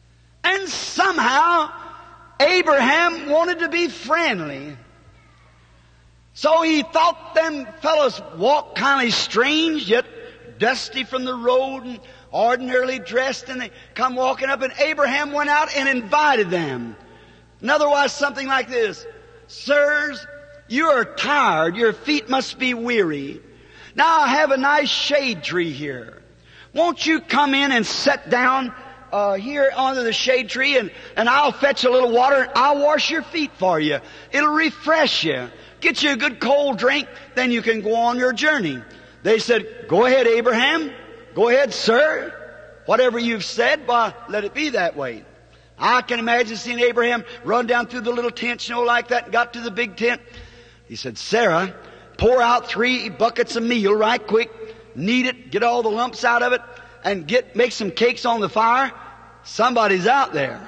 then somehow Abraham wanted to be friendly. So he thought them fellows walked kind of strange, yet dusty from the road and ordinarily dressed, and they come walking up, and Abraham went out and invited them. And otherwise something like this: Sirs, you are tired. Your feet must be weary. Now I have a nice shade tree here. Won't you come in and sit down here under the shade tree, and I'll fetch a little water and I'll wash your feet for you. It'll refresh you. Get you a good cold drink, then you can go on your journey. They said, Go ahead, Abraham. Go ahead, sir. Whatever you've said, well, let it be that way. I can imagine seeing Abraham run down through the little tent, like that, and got to the big tent. He said, Sarah, pour out 3 buckets of meal right quick, knead it, get all the lumps out of it, and make some cakes on the fire. Somebody's out there.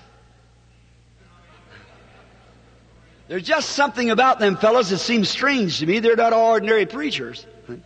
There's just something about them fellows that seems strange to me. They're not ordinary preachers.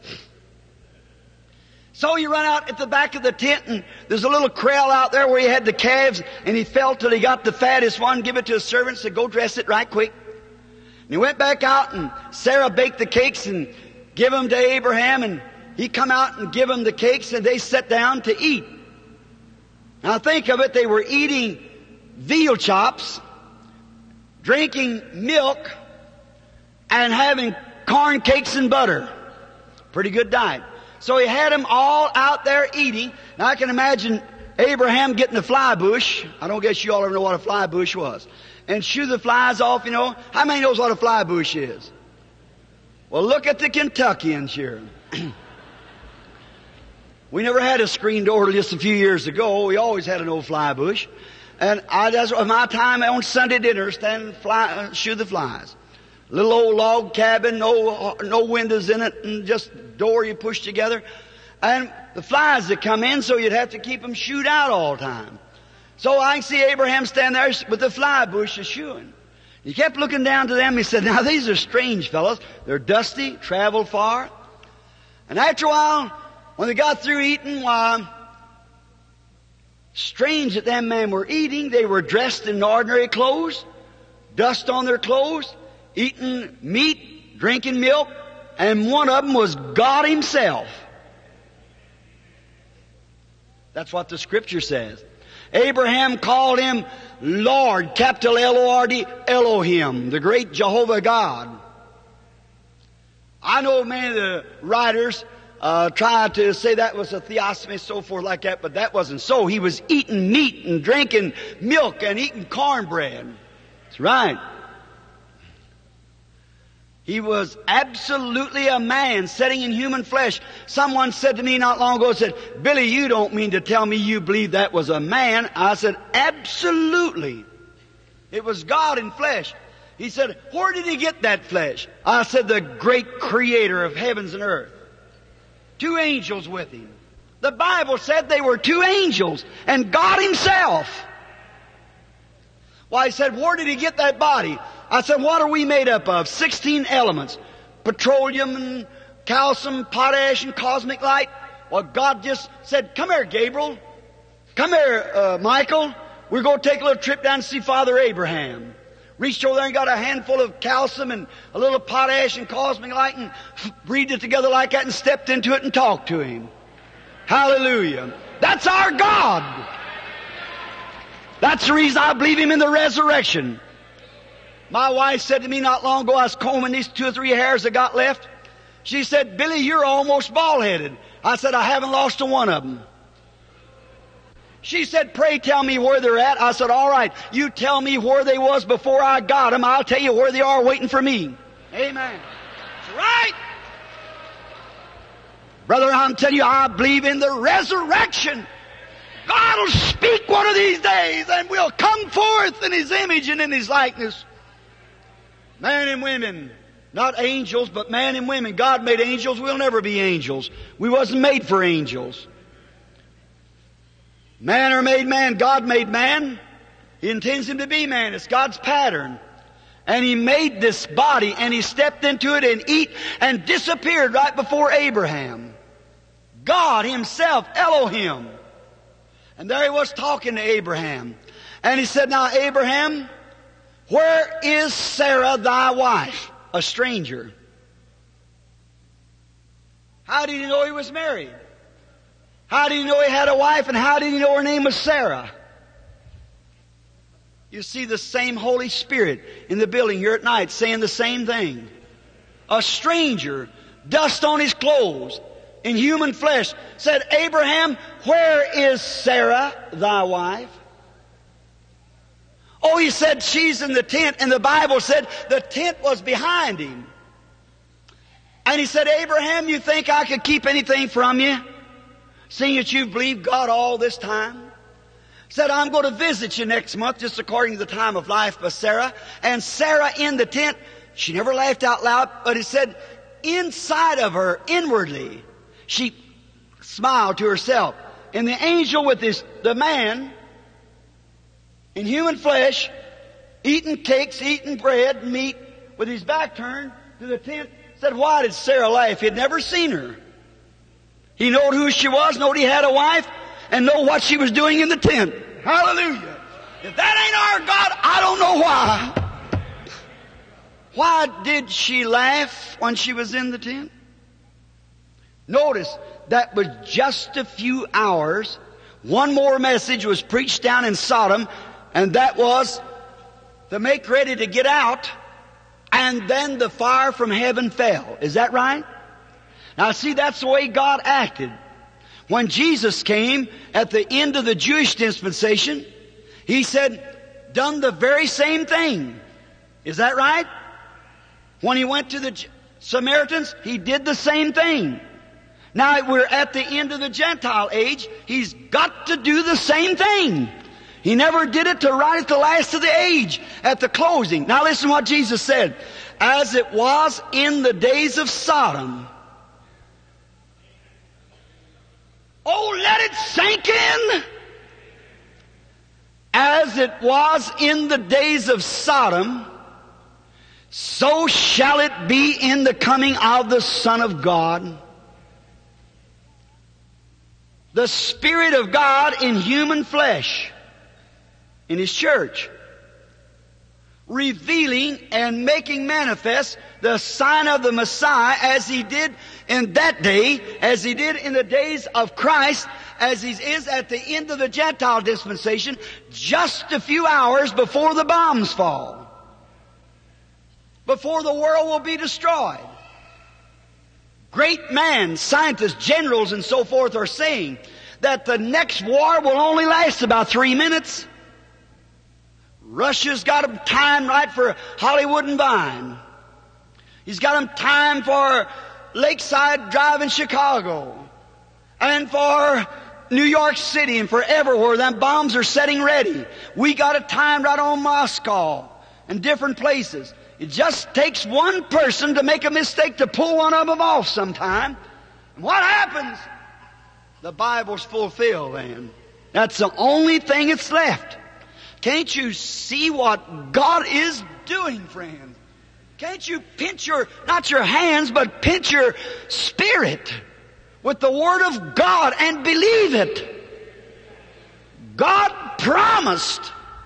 So you run out at the back of the tent, and there's a little corral out there where he had the calves, and he felt till he got the fattest one, give it to a servant, said, Go dress it right quick. And he went back out, and Sarah baked the cakes and give them to Abraham, and he come out and give them the cakes, and they sat down to eat. Now think of it, they were eating veal chops, drinking milk, and having corn cakes and butter. Pretty good diet. So he had them all out there eating. Now I can imagine Abraham getting a fly bush. I don't guess you all ever know what a fly bush was. And shoo the flies off, How many knows what a fly bush is? Well, look at the Kentuckians here. We never had a screen door just a few years ago. We always had an old fly bush. And that's my time on Sunday dinner, shoo the flies. Little old log cabin, no windows in it, and just door you push together. And the flies that come in, so you'd have to keep them shooed out all the time. So I can see Abraham stand there with the fly bush shooing. He kept looking down to them. He said, Now these are strange fellows. They're dusty, traveled far. And after a while, when they got through eating, strange that them men were eating. They were dressed in ordinary clothes, dust on their clothes, eating meat, drinking milk, and one of them was God Himself. That's what the Scripture says. Abraham called Him Lord, capital L-O-R-D, Elohim, the great Jehovah God. I know many of the writers tried to say that was a theophany, so forth like that, but that wasn't so. He was eating meat and drinking milk and eating cornbread. That's right. He was absolutely a man sitting in human flesh. Someone said to me not long ago, said, Billy, you don't mean to tell me you believe that was a man. I said, absolutely. It was God in flesh. He said, where did He get that flesh? I said, the great Creator of heavens and earth. 2 angels with Him. The Bible said they were 2 angels and God Himself. Why, he said, where did He get that body? I said, what are we made up of? 16 elements. Petroleum and calcium, potash and cosmic light. Well, God just said, come here, Gabriel. Come here, Michael. We're going to take a little trip down to see Father Abraham. Reached over there and got a handful of calcium and a little potash and cosmic light and breathed it together like that and stepped into it and talked to Him. Hallelujah. That's our God. That's the reason I believe Him in the resurrection. My wife said to me not long ago, I was combing these 2 or 3 hairs I got left. She said, Billy, you're almost bald-headed. I said, I haven't lost a one of them. She said, pray tell me where they're at. I said, all right, you tell me where they was before I got them. I'll tell you where they are waiting for me. Amen. That's right. Brother, I'm telling you, I believe in the resurrection. God will speak one of these days and we'll come forth in His image and in His likeness. Man and women, not angels, but man and women. God made angels. We'll never be angels. We wasn't made for angels. Man or made man. God made man. He intends him to be man. It's God's pattern. And He made this body and He stepped into it and eat and disappeared right before Abraham. God Himself, Elohim. And there He was talking to Abraham. And he said, now Abraham, where is Sarah thy wife? A stranger. How did he know he was married? How did he know he had a wife? And how did he know her name was Sarah? You see the same Holy Spirit in the building here at night saying the same thing. A stranger, dust on his clothes, in human flesh, said, Abraham, where is Sarah, thy wife? Oh, he said, she's in the tent, and the Bible said the tent was behind him. And he said, Abraham, you think I could keep anything from you, seeing that you've believed God all this time? Said, I'm going to visit you next month, just according to the time of life of Sarah. And Sarah in the tent, she never laughed out loud, but it said, inside of her, inwardly, she smiled to herself. And the angel with the man, in human flesh, eating cakes, eating bread, meat, with his back turned to the tent, said, why did Sarah laugh? He had never seen her. He knowed who she was, knowed he had a wife, and know what she was doing in the tent. Hallelujah. If that ain't our God, I don't know why. Why did she laugh when she was in the tent? Notice, that was just a few hours. One more message was preached down in Sodom, and that was to make ready to get out, and then the fire from heaven fell. Is that right? Now see, that's the way God acted. When Jesus came at the end of the Jewish dispensation, He said, done the very same thing. Is that right? When He went to the Samaritans, He did the same thing. Now we're at the end of the Gentile age. He's got to do the same thing. He never did it till right at the last of the age, at the closing. Now listen what Jesus said. As it was in the days of Sodom. Oh, let it sink in. As it was in the days of Sodom, so shall it be in the coming of the Son of God. The Spirit of God in human flesh, in His church, revealing and making manifest the sign of the Messiah as He did in that day, as He did in the days of Christ, as He is at the end of the Gentile dispensation, just a few hours before the bombs fall, before the world will be destroyed. Great men, scientists, generals, and so forth are saying that the next war will only last about 3 minutes. Russia's got them timed right for Hollywood and Vine. He's got them timed for Lakeside Drive in Chicago. And for New York City and for everywhere. Them bombs are setting ready. We got it timed right on Moscow and different places. It just takes one person to make a mistake to pull one of them off sometime. And what happens? The Bible's fulfilled then. That's the only thing that's left. Can't you see what God is doing, friends? Can't you pinch not your hands, but pinch your spirit with the Word of God and believe it? God promised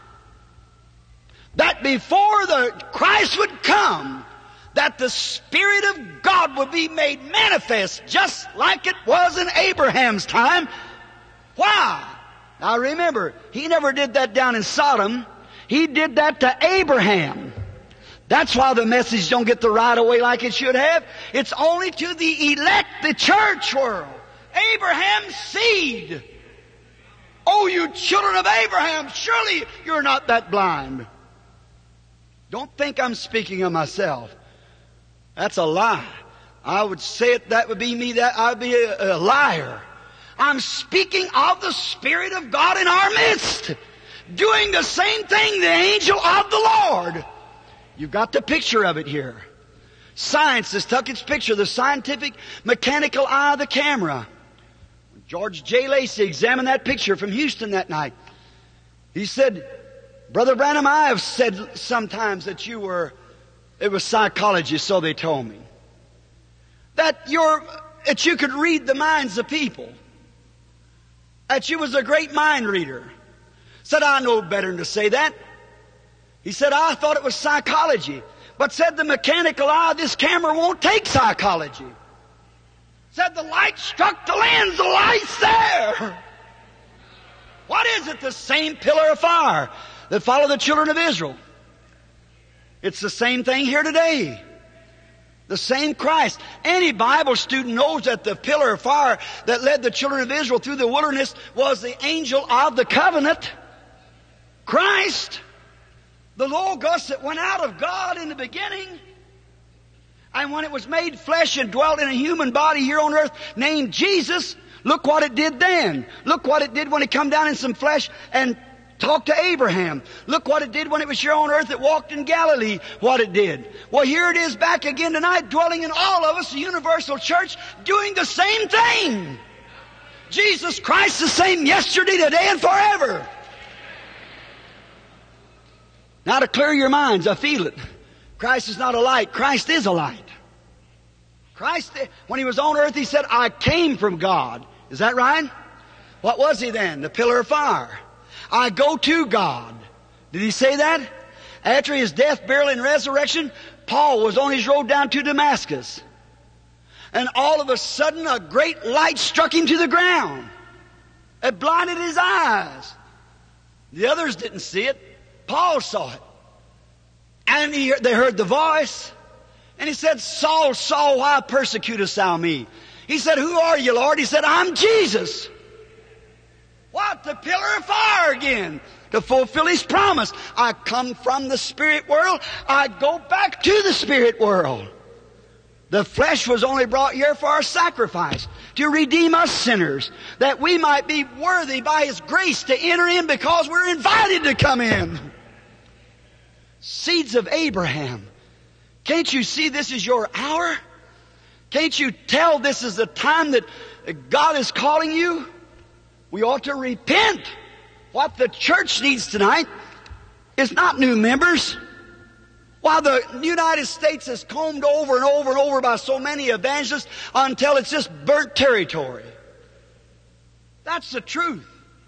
that before the Christ would come, that the Spirit of God would be made manifest just like it was in Abraham's time. Why? Now remember, He never did that down in Sodom. He did that to Abraham. That's why the message don't get the right away like it should have. It's only to the elect, the church world. Abraham's seed. Oh, you children of Abraham, surely you're not that blind. Don't think I'm speaking of myself. That's a lie. I would say it, that would be me, that I'd be a liar. I'm speaking of the Spirit of God in our midst, doing the same thing, the angel of the Lord. You've got the picture of it here. Science has took its picture, the scientific mechanical eye of the camera. George J. Lacey examined that picture from Houston that night. He said, Brother Branham, I have said sometimes that it was psychologists, so they told me, that you could read the minds of people, that you was a great mind reader. Said, I know better than to say that. He said, I thought it was psychology. But said, the mechanical eye of this camera won't take psychology. Said, the light struck the lens, the light's there. What is it? The same pillar of fire that followed the children of Israel. It's the same thing here today. The same Christ. Any Bible student knows that the pillar of fire that led the children of Israel through the wilderness was the angel of the covenant. Christ. The Logos that went out of God in the beginning. And when it was made flesh and dwelt in a human body here on earth named Jesus, look what it did then. Look what it did when it come down in some flesh and talked to Abraham. Look what it did when it was here on earth. It walked in Galilee, what it did. Well, here it is back again tonight, dwelling in all of us, the universal church, doing the same thing. Jesus Christ the same yesterday, today, and forever. Now to clear your minds, I feel it. Christ is not a light. Christ is a light. Christ, when He was on earth, He said, I came from God. Is that right? What was He then? The pillar of fire. I go to God. Did He say that? After His death, burial, and resurrection, Paul was on his road down to Damascus. And all of a sudden, a great light struck him to the ground. It blinded his eyes. The others didn't see it. Paul saw it. And they heard the voice. And he said, Saul, Saul, why persecutest thou me? He said, who are you, Lord? He said, I'm Jesus. What? The pillar of fire again. To fulfill His promise. I come from the spirit world. I go back to the spirit world. The flesh was only brought here for our sacrifice. To redeem us sinners. That we might be worthy by His grace to enter in because we're invited to come in. Seeds of Abraham. Can't you see this is your hour? Can't you tell this is the time that God is calling you? We ought to repent. What the church needs tonight is not new members. While the United States is combed over and over and over by so many evangelists until it's just burnt territory. That's the truth.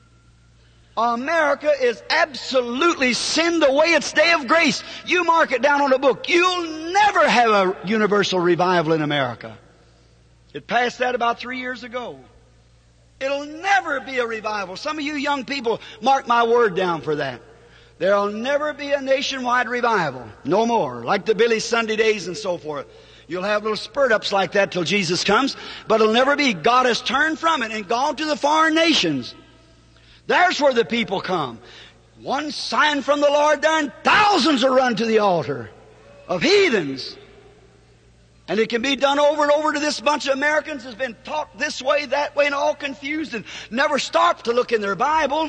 America is absolutely sinned away its day of grace. You mark it down on a book. You'll never have a universal revival in America. It passed that about 3 years ago. It'll never be a revival. Some of you young people, mark my word down for that. There'll never be a nationwide revival. No more. Like the Billy Sunday days and so forth. You'll have little spurt-ups like that till Jesus comes. But it'll never be. God has turned from it and gone to the foreign nations. There's where the people come. One sign from the Lord there and thousands will run to the altar of heathens. And it can be done over and over to this bunch of Americans has been taught this way, that way, and all confused and never stop to look in their Bible.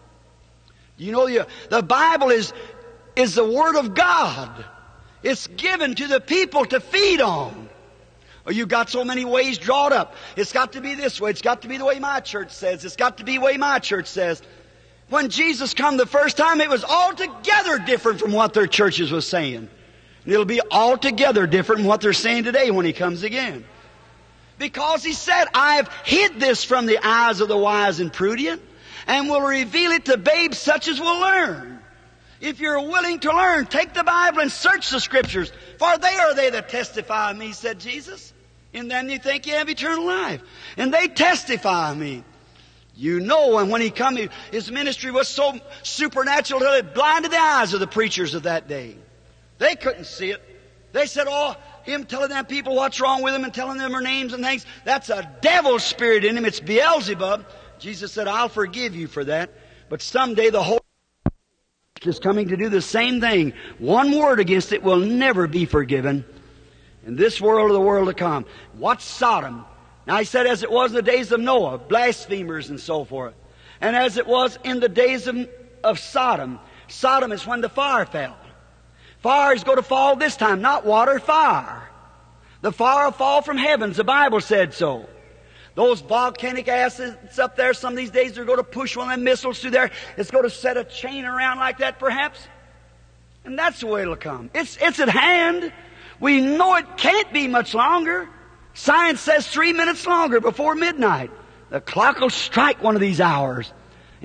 You know, the Bible is the Word of God. It's given to the people to feed on. Or you've got so many ways drawn up. It's got to be this way. It's got to be the way my church says. It's got to be the way my church says. When Jesus come the first time, it was altogether different from what their churches was saying. And it'll be altogether different from what they're saying today when He comes again. Because He said, I've hid this from the eyes of the wise and prudent, and will reveal it to babes such as will learn. If you're willing to learn, take the Bible and search the Scriptures. For they are they that testify of me, said Jesus. In them you think you have eternal life. And they testify of me. You know, and when He come, His ministry was so supernatural that it blinded the eyes of the preachers of that day. They couldn't see it. They said, oh, Him telling them people what's wrong with them and telling them their names and things, that's a devil's spirit in him. It's Beelzebub. Jesus said, I'll forgive you for that. But someday the whole church is coming to do the same thing. One word against it will never be forgiven. In this world or the world to come. What's Sodom? Now He said, as it was in the days of Noah, blasphemers and so forth. And as it was in the days of Sodom. Sodom is when the fire fell. Fire is going to fall this time, not water, fire. The fire will fall from heavens. The Bible said so. Those volcanic acids up there, some of these days they're going to push one of them missiles through there. It's going to set a chain around like that perhaps. And that's the way it'll come. It's at hand. We know it can't be much longer. Science says 3 minutes longer before midnight. The clock will strike one of these hours.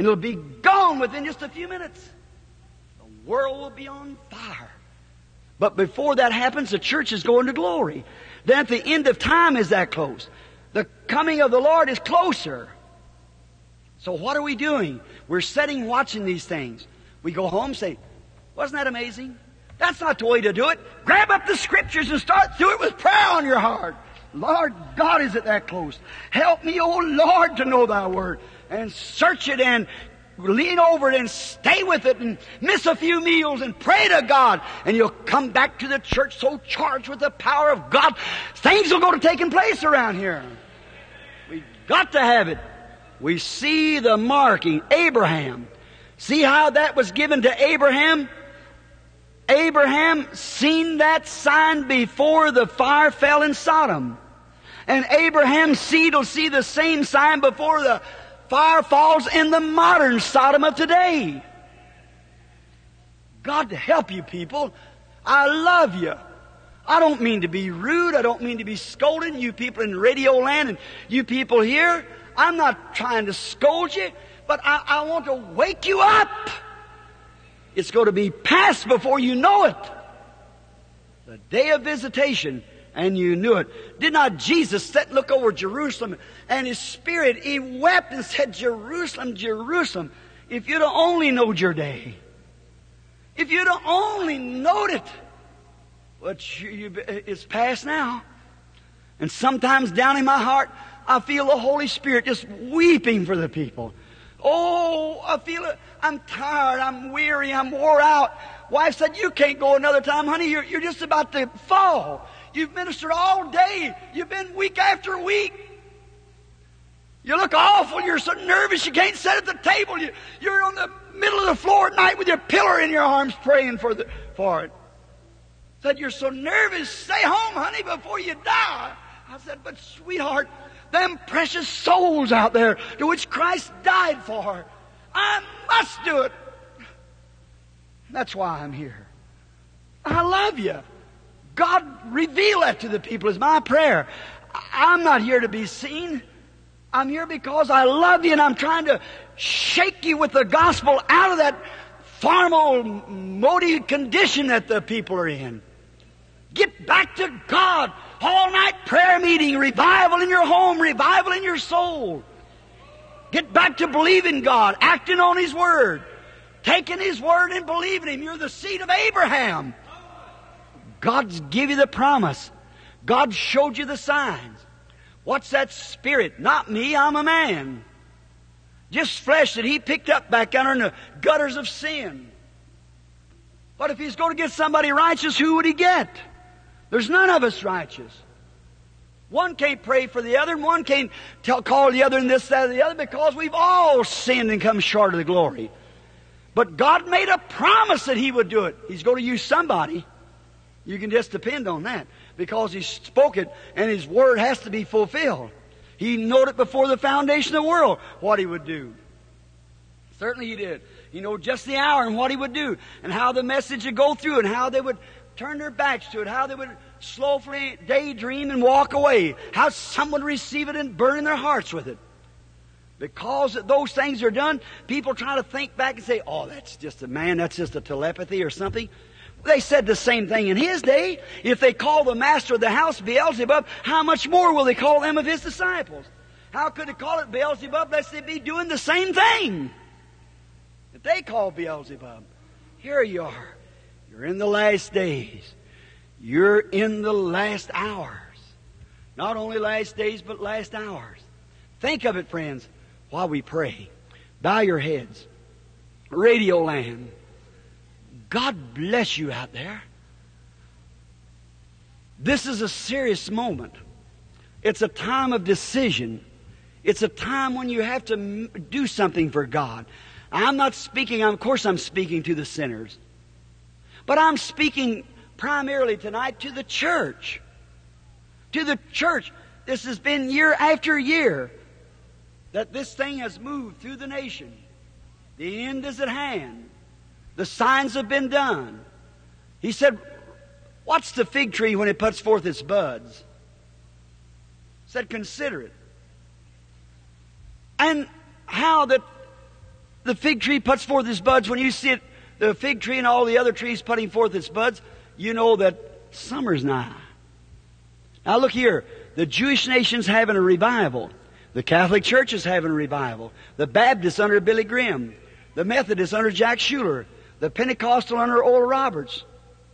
and it'll be gone within just a few minutes. The world will be on fire. But before that happens, the church is going to glory. Then at the end of time is that close. The coming of the Lord is closer. So what are we doing? We're sitting watching these things. We go home and say, wasn't that amazing? That's not the way to do it. Grab up the Scriptures and start through it with prayer on your heart. Lord God, is it that close? Help me, oh Lord, to know Thy Word. And search it and lean over it and stay with it and miss a few meals and pray to God. And you'll come back to the church so charged with the power of God. Things will go to taking place around here. We've got to have it. We see the marking. Abraham. See how that was given to Abraham? Abraham seen that sign before the fire fell in Sodom. And Abraham's seed will see the same sign before the fire falls in the modern Sodom of today. God help you people. I love you. I don't mean to be rude. I don't mean to be scolding you people in radio land and you people here. I'm not trying to scold you, but I want to wake you up. It's going to be past before you know it. The day of visitation, and you knew it. Did not Jesus sit and look over Jerusalem, and His Spirit, He wept and said, Jerusalem, Jerusalem, if you'd have only knowed your day. If you'd have only knowed it. But it's past now. And sometimes down in my heart, I feel the Holy Spirit just weeping for the people. Oh, I feel it. I'm tired. I'm weary. I'm wore out. Wife said, you can't go another time, honey. You're just about to fall. You've ministered all day. You've been week after week. You look awful. You're so nervous you can't sit at the table. You're on the middle of the floor at night with your pillow in your arms praying for it. Said, you're so nervous. Stay home, honey, before you die. I said, but sweetheart, them precious souls out there to which Christ died for, I must do it. That's why I'm here. I love you. God, reveal that to the people is my prayer. I'm not here to be seen. I'm here because I love you and I'm trying to shake you with the gospel out of that formal, moody condition that the people are in. Get back to God. All-night prayer meeting, revival in your home, revival in your soul. Get back to believing God, acting on His Word, taking His Word and believing Him. You're the seed of Abraham. God's give you the promise. God showed you the signs. What's that Spirit? Not me, I'm a man. Just flesh that He picked up back under in the gutters of sin. But if He's going to get somebody righteous, who would He get? There's none of us righteous. One can't pray for the other, and one can't call the other and this, that, and the other, because we've all sinned and come short of the glory. But God made a promise that He would do it. He's going to use somebody. You can just depend on that, because He spoke it, and His Word has to be fulfilled. He knew it before the foundation of the world, what He would do. Certainly He did. He knew just the hour and what He would do, and how the message would go through, and how they would turn their backs to it, how they would slowly daydream and walk away, how some would receive it and burn in their hearts with it. Because those things are done, people try to think back and say, oh, that's just a man, that's just a telepathy or something. They said the same thing in His day. If they call the master of the house Beelzebub, how much more will they call them of His disciples? How could they call it Beelzebub unless they be doing the same thing that they call Beelzebub? Here you are. You're in the last days. You're in the last hours. Not only last days, but last hours. Think of it, friends, while we pray. Bow your heads. Radio land. God bless you out there. This is a serious moment. It's a time of decision. It's a time when you have to do something for God. I'm not speaking, of course I'm speaking to the sinners. But I'm speaking primarily tonight to the church. To the church. This has been year after year that this thing has moved through the nation. The end is at hand. The signs have been done. He said, what's the fig tree when it puts forth its buds? He said, consider it. And how that the fig tree puts forth its buds. When you see it, the fig tree and all the other trees putting forth its buds, you know that summer's nigh. Now look here. The Jewish nation's having a revival. The Catholic Church is having a revival. The Baptists under Billy Graham. The Methodists under Jack Schuler. The Pentecostal under Oral Roberts.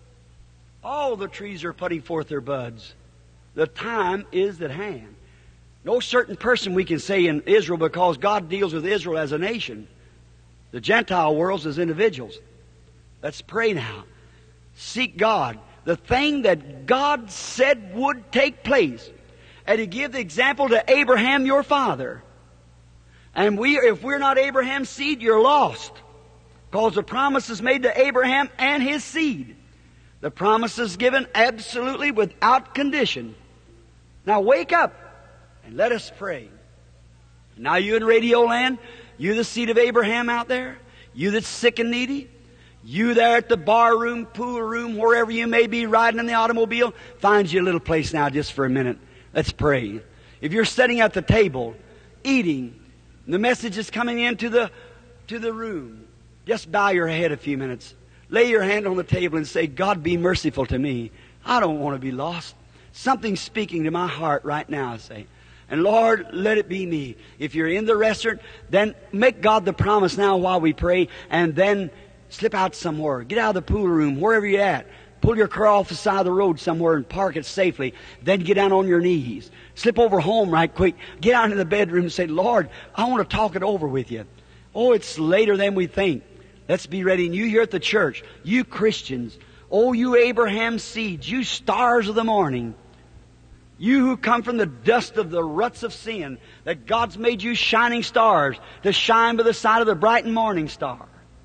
All the trees are putting forth their buds. The time is at hand. No certain person we can say in Israel, because God deals with Israel as a nation. The Gentile worlds as individuals. Let's pray now. Seek God. The thing that God said would take place. And He gave the example to Abraham, your father. And if we're not Abraham's seed, you're lost. Because the promise is made to Abraham and his seed. The promise is given absolutely without condition. Now wake up and let us pray. Now you in Radio Land, you the seed of Abraham out there, you that's sick and needy, you there at the bar room, pool room, wherever you may be riding in the automobile, find you a little place now just for a minute. Let's pray. If you're sitting at the table, eating, the message is coming into the room, just bow your head a few minutes. Lay your hand on the table and say, God, be merciful to me. I don't want to be lost. Something's speaking to my heart right now, say. And Lord, let it be me. If you're in the restaurant, then make God the promise now while we pray, and then slip out somewhere. Get out of the pool room, wherever you're at. Pull your car off the side of the road somewhere and park it safely. Then get down on your knees. Slip over home right quick. Get out into the bedroom and say, Lord, I want to talk it over with you. Oh, it's later than we think. Let's be ready. And you here at the church, you Christians, oh, you Abraham's seeds, you stars of the morning, you who come from the dust of the ruts of sin, that God's made you shining stars to shine by the side of the bright and morning star.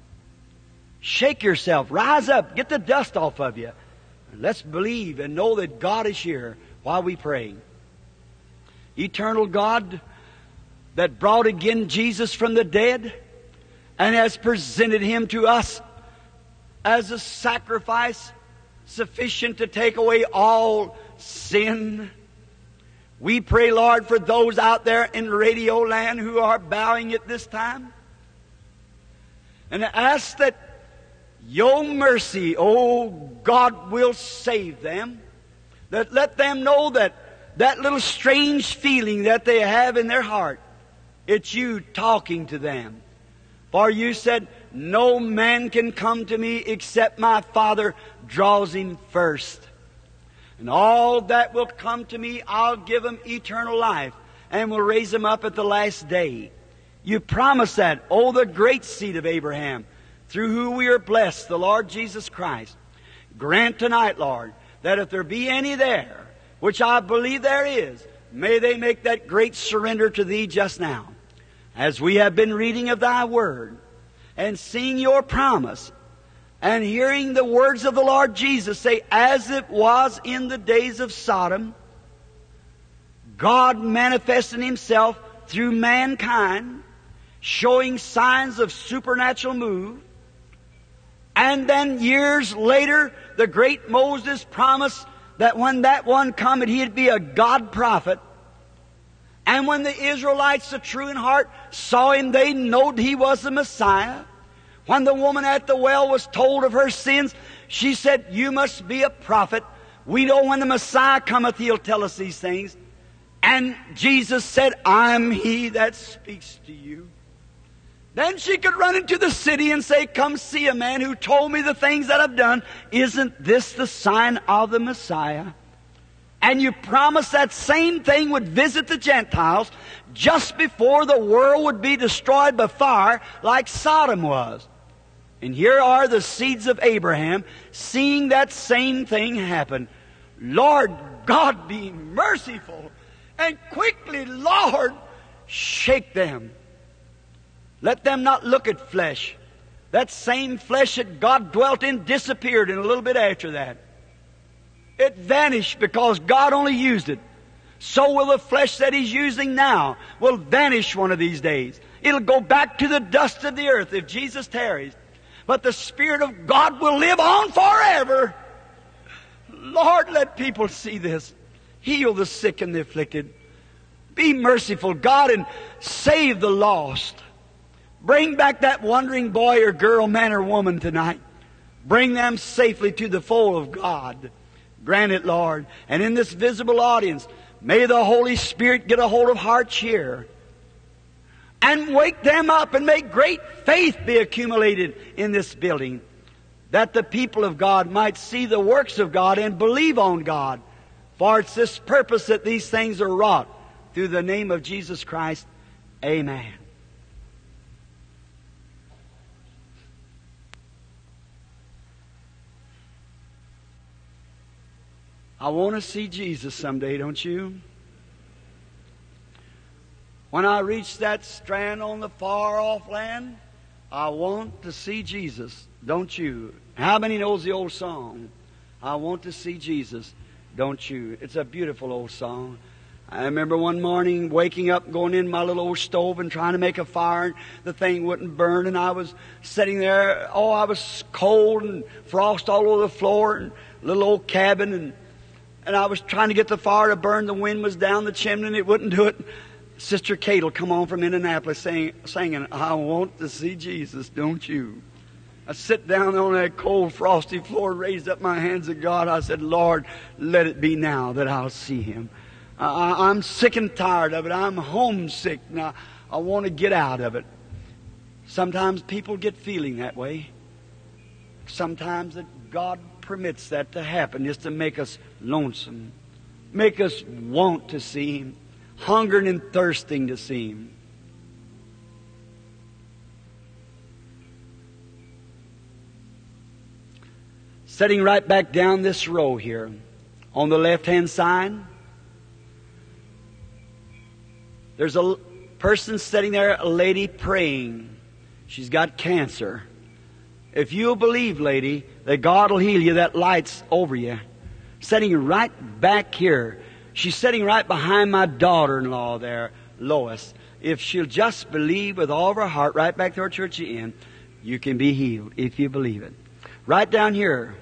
Shake yourself. Rise up. Get the dust off of you. And let's believe and know that God is here while we pray. Eternal God that brought again Jesus from the dead and has presented Him to us as a sacrifice sufficient to take away all sin. We pray, Lord, for those out there in Radio Land who are bowing at this time. And ask that Your mercy, oh God, will save them. That let them know that that little strange feeling that they have in their heart, it's You talking to them. For You said, no man can come to Me except My Father draws him first. And all that will come to Me, I'll give them eternal life and will raise them up at the last day. You promised that, oh, the great seed of Abraham, through whom we are blessed, the Lord Jesus Christ. Grant tonight, Lord, that if there be any there, which I believe there is, may they make that great surrender to Thee just now. As we have been reading of Thy Word and seeing Your promise and hearing the words of the Lord Jesus say, as it was in the days of Sodom, God manifested Himself through mankind, showing signs of supernatural move. And then years later, the great Moses promised that when that one come, he'd be a God prophet. And when the Israelites, the true in heart, saw Him, they knowed He was the Messiah. When the woman at the well was told of her sins, she said, you must be a prophet. We know when the Messiah cometh, He'll tell us these things. And Jesus said, I'm He that speaks to you. Then she could run into the city and say, come see a man who told me the things that I've done. Isn't this the sign of the Messiah? And You promised that same thing would visit the Gentiles just before the world would be destroyed by fire like Sodom was. And here are the seeds of Abraham seeing that same thing happen. Lord God, be merciful and quickly, Lord, shake them. Let them not look at flesh. That same flesh that God dwelt in disappeared in a little bit after that. It vanished because God only used it. So will the flesh that He's using now will vanish one of these days. It'll go back to the dust of the earth if Jesus tarries. But the Spirit of God will live on forever. Lord, let people see this. Heal the sick and the afflicted. Be merciful, God, and save the lost. Bring back that wandering boy or girl, man or woman tonight. Bring them safely to the fold of God. Grant it, Lord. And in this visible audience, may the Holy Spirit get a hold of hearts here and wake them up and make great faith be accumulated in this building, that the people of God might see the works of God and believe on God. For it's this purpose that these things are wrought. Through the name of Jesus Christ, amen. I want to see Jesus someday, don't you? When I reach that strand on the far-off land, I want to see Jesus, don't you? How many knows the old song? I want to see Jesus, don't you? It's a beautiful old song. I remember one morning waking up, going in my little old stove and trying to make a fire, and the thing wouldn't burn, and I was sitting there. Oh, I was cold and frost all over the floor, and little old cabin, and I was trying to get the fire to burn. The wind was down the chimney and it wouldn't do it. Sister Kate will come on from Indianapolis singing, I want to see Jesus, don't you? I sit down on that cold, frosty floor, raised up my hands to God. I said, Lord, let it be now that I'll see Him. I'm sick and tired of it. I'm homesick. Now, I want to get out of it. Sometimes people get feeling that way. Sometimes that God permits that to happen just to make us lonesome, make us want to see Him, hungering and thirsting to see Him. Sitting right back down this row here, on the left-hand side, there's a person sitting there, a lady praying. She's got cancer. If you'll believe, lady, that God will heal you, that light's over you. Sitting right back here. She's sitting right behind my daughter-in-law there, Lois. If she'll just believe with all of her heart, right back to our church in, you can be healed if you believe it. Right down here.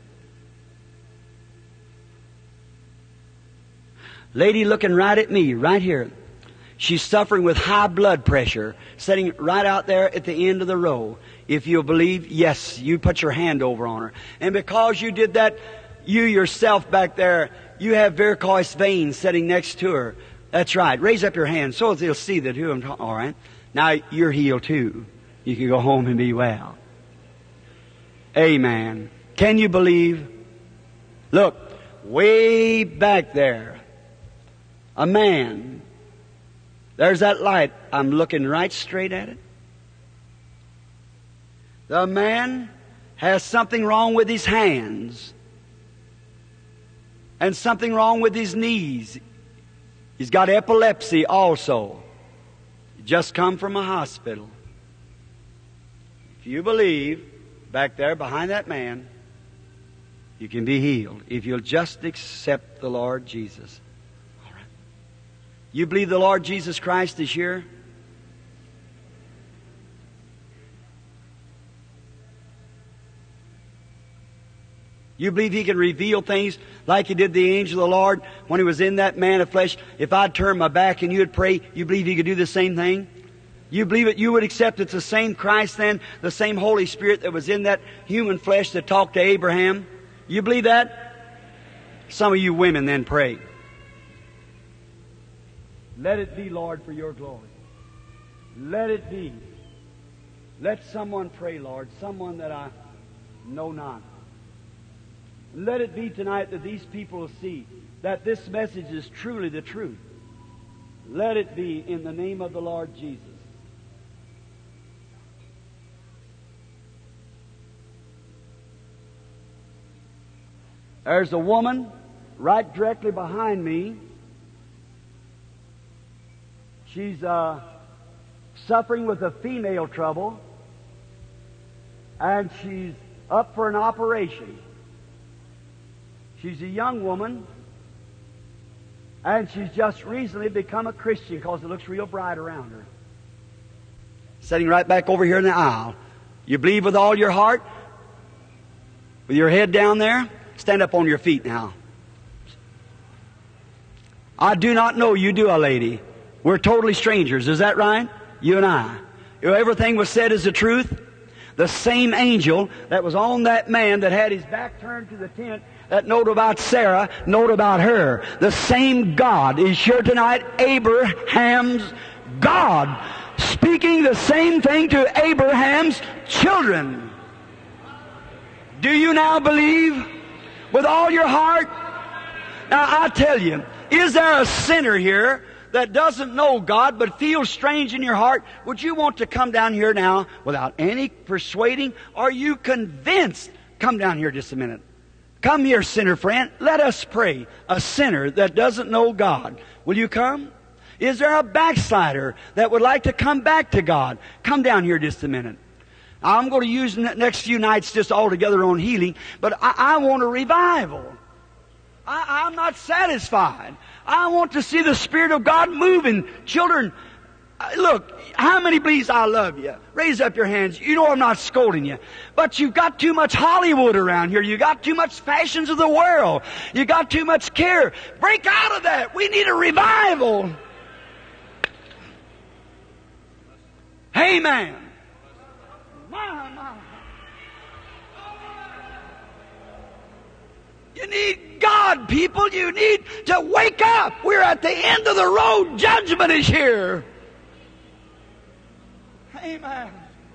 Lady looking right at me, right here. She's suffering with high blood pressure, sitting right out there at the end of the row. If you'll believe, yes, you put your hand over on her. And because you did that, you yourself back there, you have varicose veins sitting next to her. That's right. Raise up your hand so they'll see that who I'm talking. All right. Now you're healed too. You can go home and be well. Amen. Can you believe? Look, way back there, a man. There's that light. I'm looking right straight at it. The man has something wrong with his hands and something wrong with his knees. He's got epilepsy also. He just come from a hospital. If you believe, back there behind that man, you can be healed if you'll just accept the Lord Jesus. All right. You believe the Lord Jesus Christ is here? You believe He can reveal things like He did the angel of the Lord when He was in that man of flesh? If I'd turn my back and you'd pray, you believe He could do the same thing? You believe it? You would accept it's the same Christ then, the same Holy Spirit that was in that human flesh that talked to Abraham? You believe that? Some of you women then pray. Let it be, Lord, for your glory. Let it be. Let someone pray, Lord, someone that I know not. Let it be tonight that these people will see that this message is truly the truth. Let it be in the name of the Lord Jesus. There's a woman right directly behind me. She's suffering with a female trouble, and she's up for an operation. She's a young woman, and she's just recently become a Christian because it looks real bright around her. Sitting right back over here in the aisle. You believe with all your heart? With your head down there? Stand up on your feet now. I do not know you, do I, lady? We're totally strangers. Is that right? You and I. everything was said is the truth? The same angel that was on that man that had his back turned to the tent, that knowed about Sarah, knowed about her. The same God is here tonight, Abraham's God, speaking the same thing to Abraham's children. Do you now believe with all your heart? Now I tell you, is there a sinner here that doesn't know God but feels strange in your heart? Would you want to come down here now without any persuading? Are you convinced? Come down here just a minute. Come here, sinner friend. Let us pray. A sinner that doesn't know God. Will you come? Is there a backslider that would like to come back to God? Come down here just a minute. I'm going to use the next few nights just all together on healing, but I want a revival. I'm not satisfied. I want to see the Spirit of God moving. Children, look, how many believes I love you? Raise up your hands. You know I'm not scolding you. But you've got too much Hollywood around here. You got too much fashions of the world. You got too much care. Break out of that. We need a revival. Amen. My. You need God, people. You need to wake up. We're at the end of the road. Judgment is here. Amen.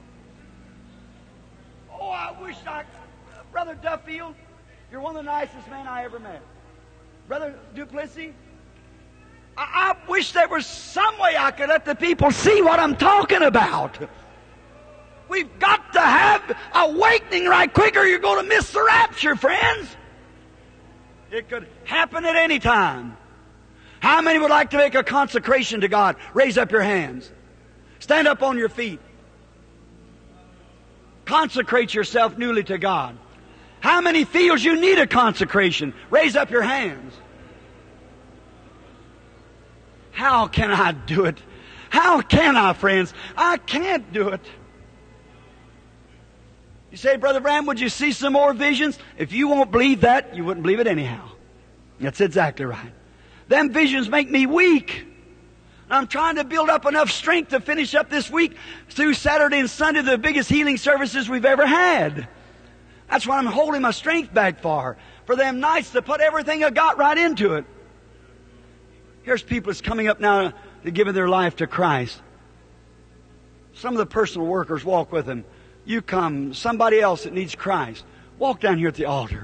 Oh, I wish Brother Duffield, you're one of the nicest men I ever met. Brother Duplessis, I wish there was some way I could let the people see what I'm talking about. We've got to have awakening right quick or you're going to miss the rapture, friends. It could happen at any time. How many would like to make a consecration to God? Raise up your hands. Stand up on your feet. Consecrate yourself newly to God. How many feels you need a consecration? Raise up your hands. How can I do it? How can I, friends? I can't do it. You say, Brother Branham, would you see some more visions? If you won't believe that, you wouldn't believe it anyhow. That's exactly right. Them visions make me weak. I'm trying to build up enough strength to finish up this week through Saturday and Sunday, the biggest healing services we've ever had. That's what I'm holding my strength back for them nights to put everything I got right into it. Here's people that's coming up now to giving their life to Christ. Some of the personal workers walk with them. You come, somebody else that needs Christ, walk down here at the altar.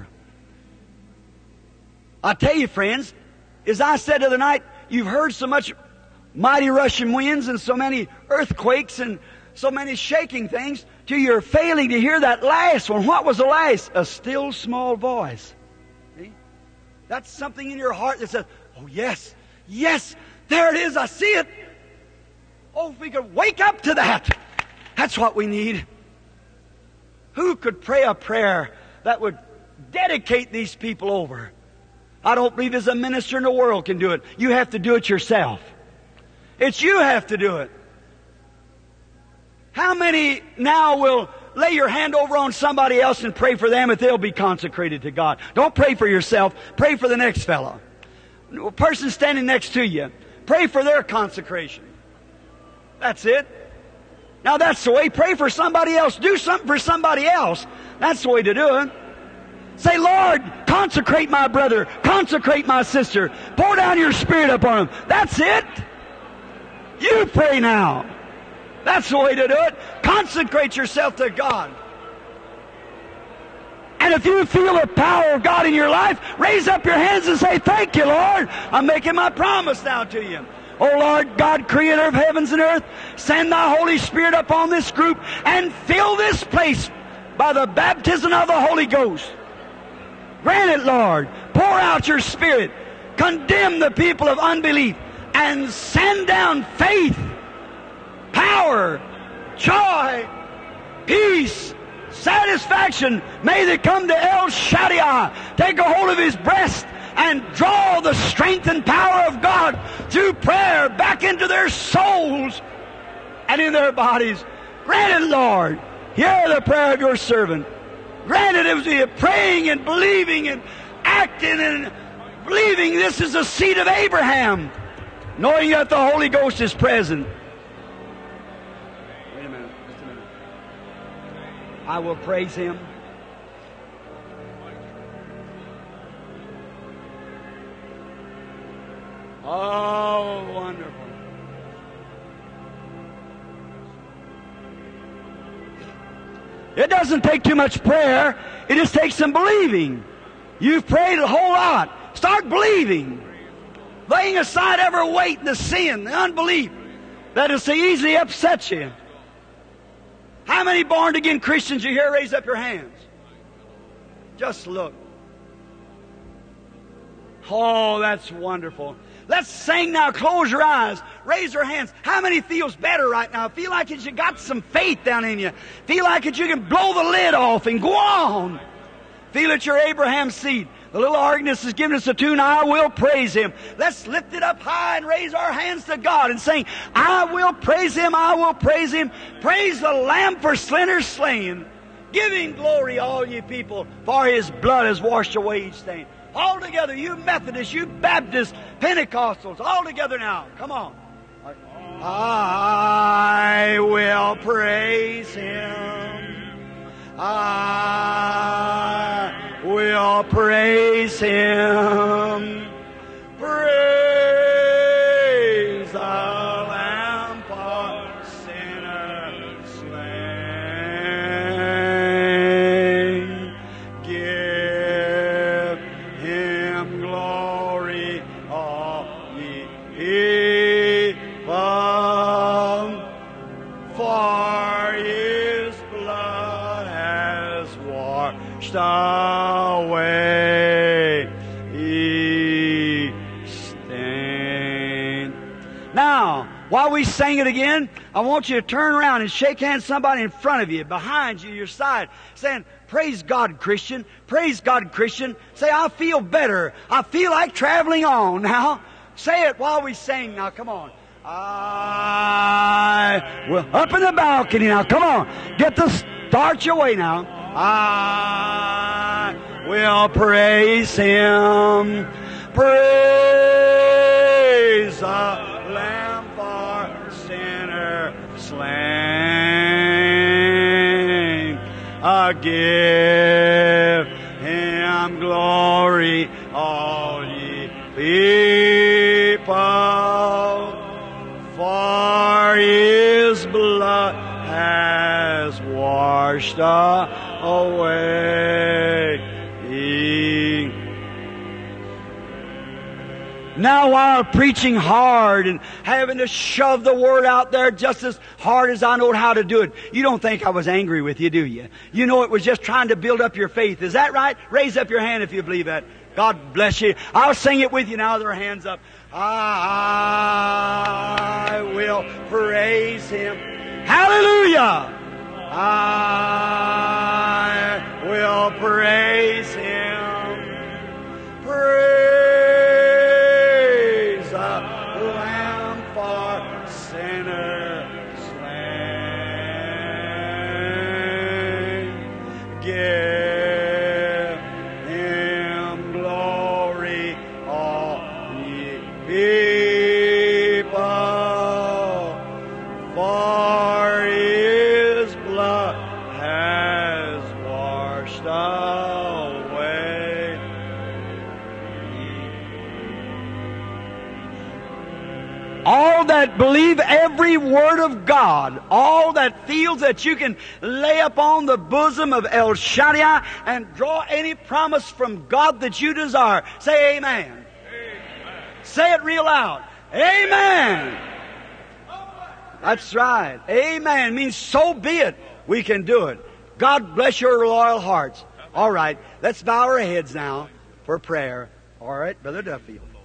I tell you, friends, as I said the other night, you've heard so much mighty rushing winds and so many earthquakes and so many shaking things till you're failing to hear that last one. What was the last? A still small voice. See? That's something in your heart that says, oh yes, yes, there it is, I see it. Oh, if we could wake up to that. That's what we need. Who could pray a prayer that would dedicate these people over? I don't believe as a minister in the world can do it. You have to do it yourself. It's you have to do it. How many now will lay your hand over on somebody else and pray for them if they'll be consecrated to God? Don't pray for yourself. Pray for the next fellow. A person standing next to you. Pray for their consecration. That's it. Now that's the way. Pray for somebody else. Do something for somebody else. That's the way to do it. Say, Lord, consecrate my brother. Consecrate my sister. Pour down your Spirit upon them. That's it. You pray now. That's the way to do it. Consecrate yourself to God. And if you feel the power of God in your life, raise up your hands and say, thank you, Lord. I'm making my promise now to you. Oh Lord God, creator of heavens and earth, send thy Holy Spirit upon this group and fill this place by the baptism of the Holy Ghost. Grant it, Lord. Pour out your Spirit. Condemn the people of unbelief and send down faith, power, joy, peace, satisfaction. May they come to El Shaddai, take a hold of his breast, and draw the strength and power of God through prayer back into their souls and in their bodies. Grant it, Lord. Hear the prayer of your servant. Grant it as we are praying and believing and acting and believing this is the seed of Abraham, knowing that the Holy Ghost is present. Wait a minute. I will praise Him. Oh, wonderful. It doesn't take too much prayer. It just takes some believing. You've prayed a whole lot. Start believing. Laying aside every weight and the sin, the unbelief that is so easily upsets you. How many born-again Christians you hear? Raise up your hands. Just look. Oh, that's wonderful. Let's sing now. Close your eyes. Raise your hands. How many feels better right now? Feel like you got some faith down in you. Feel like you can blow the lid off and go on. Feel that you're Abraham's seed. The little organist has given us a tune, I will praise Him. Let's lift it up high and raise our hands to God and sing, I will praise Him, I will praise Him. Praise the Lamb for sinners slain. Give Him glory, all ye people, for His blood has washed away each stain. All together, you Methodists, you Baptists, Pentecostals, all together now. Come on. I will praise Him. I will praise Him. Praise the Lamb for sinners slain. Give Him glory, all ye people, for His blood has washed away each stain. Now, while we sing it again, I want you to turn around and shake hands with somebody in front of you, behind you, your side, saying, praise God, Christian. Praise God, Christian. Say, I feel better. I feel like traveling on now. Say it while we sing now. Come on. I will. Up in the balcony now. Come on. Start your way now. I will praise Him. Praise the Lamb for sinner slain. Give Him glory, all ye people, for His blood has washed away. Now, while preaching hard and having to shove the word out there just as hard as I know how to do it, you don't think I was angry with you, do you? You know it was just trying to build up your faith. Is that right? Raise up your hand if you believe that. God bless you. I'll sing it with you now. Their hands up. I will praise Him. Hallelujah! I will praise Him. Praise the Lamb for sinners slain. Give Him glory, all ye people, for His blood has washed away. All that believe every word of God, all that feels that you can lay upon the bosom of El Shaddai and draw any promise from God that you desire, say amen. Amen. Say it real loud. Amen. That's right. Amen means so be it. We can do it. God bless your loyal hearts. All right. Let's bow our heads now for prayer. All right, Brother Duffield.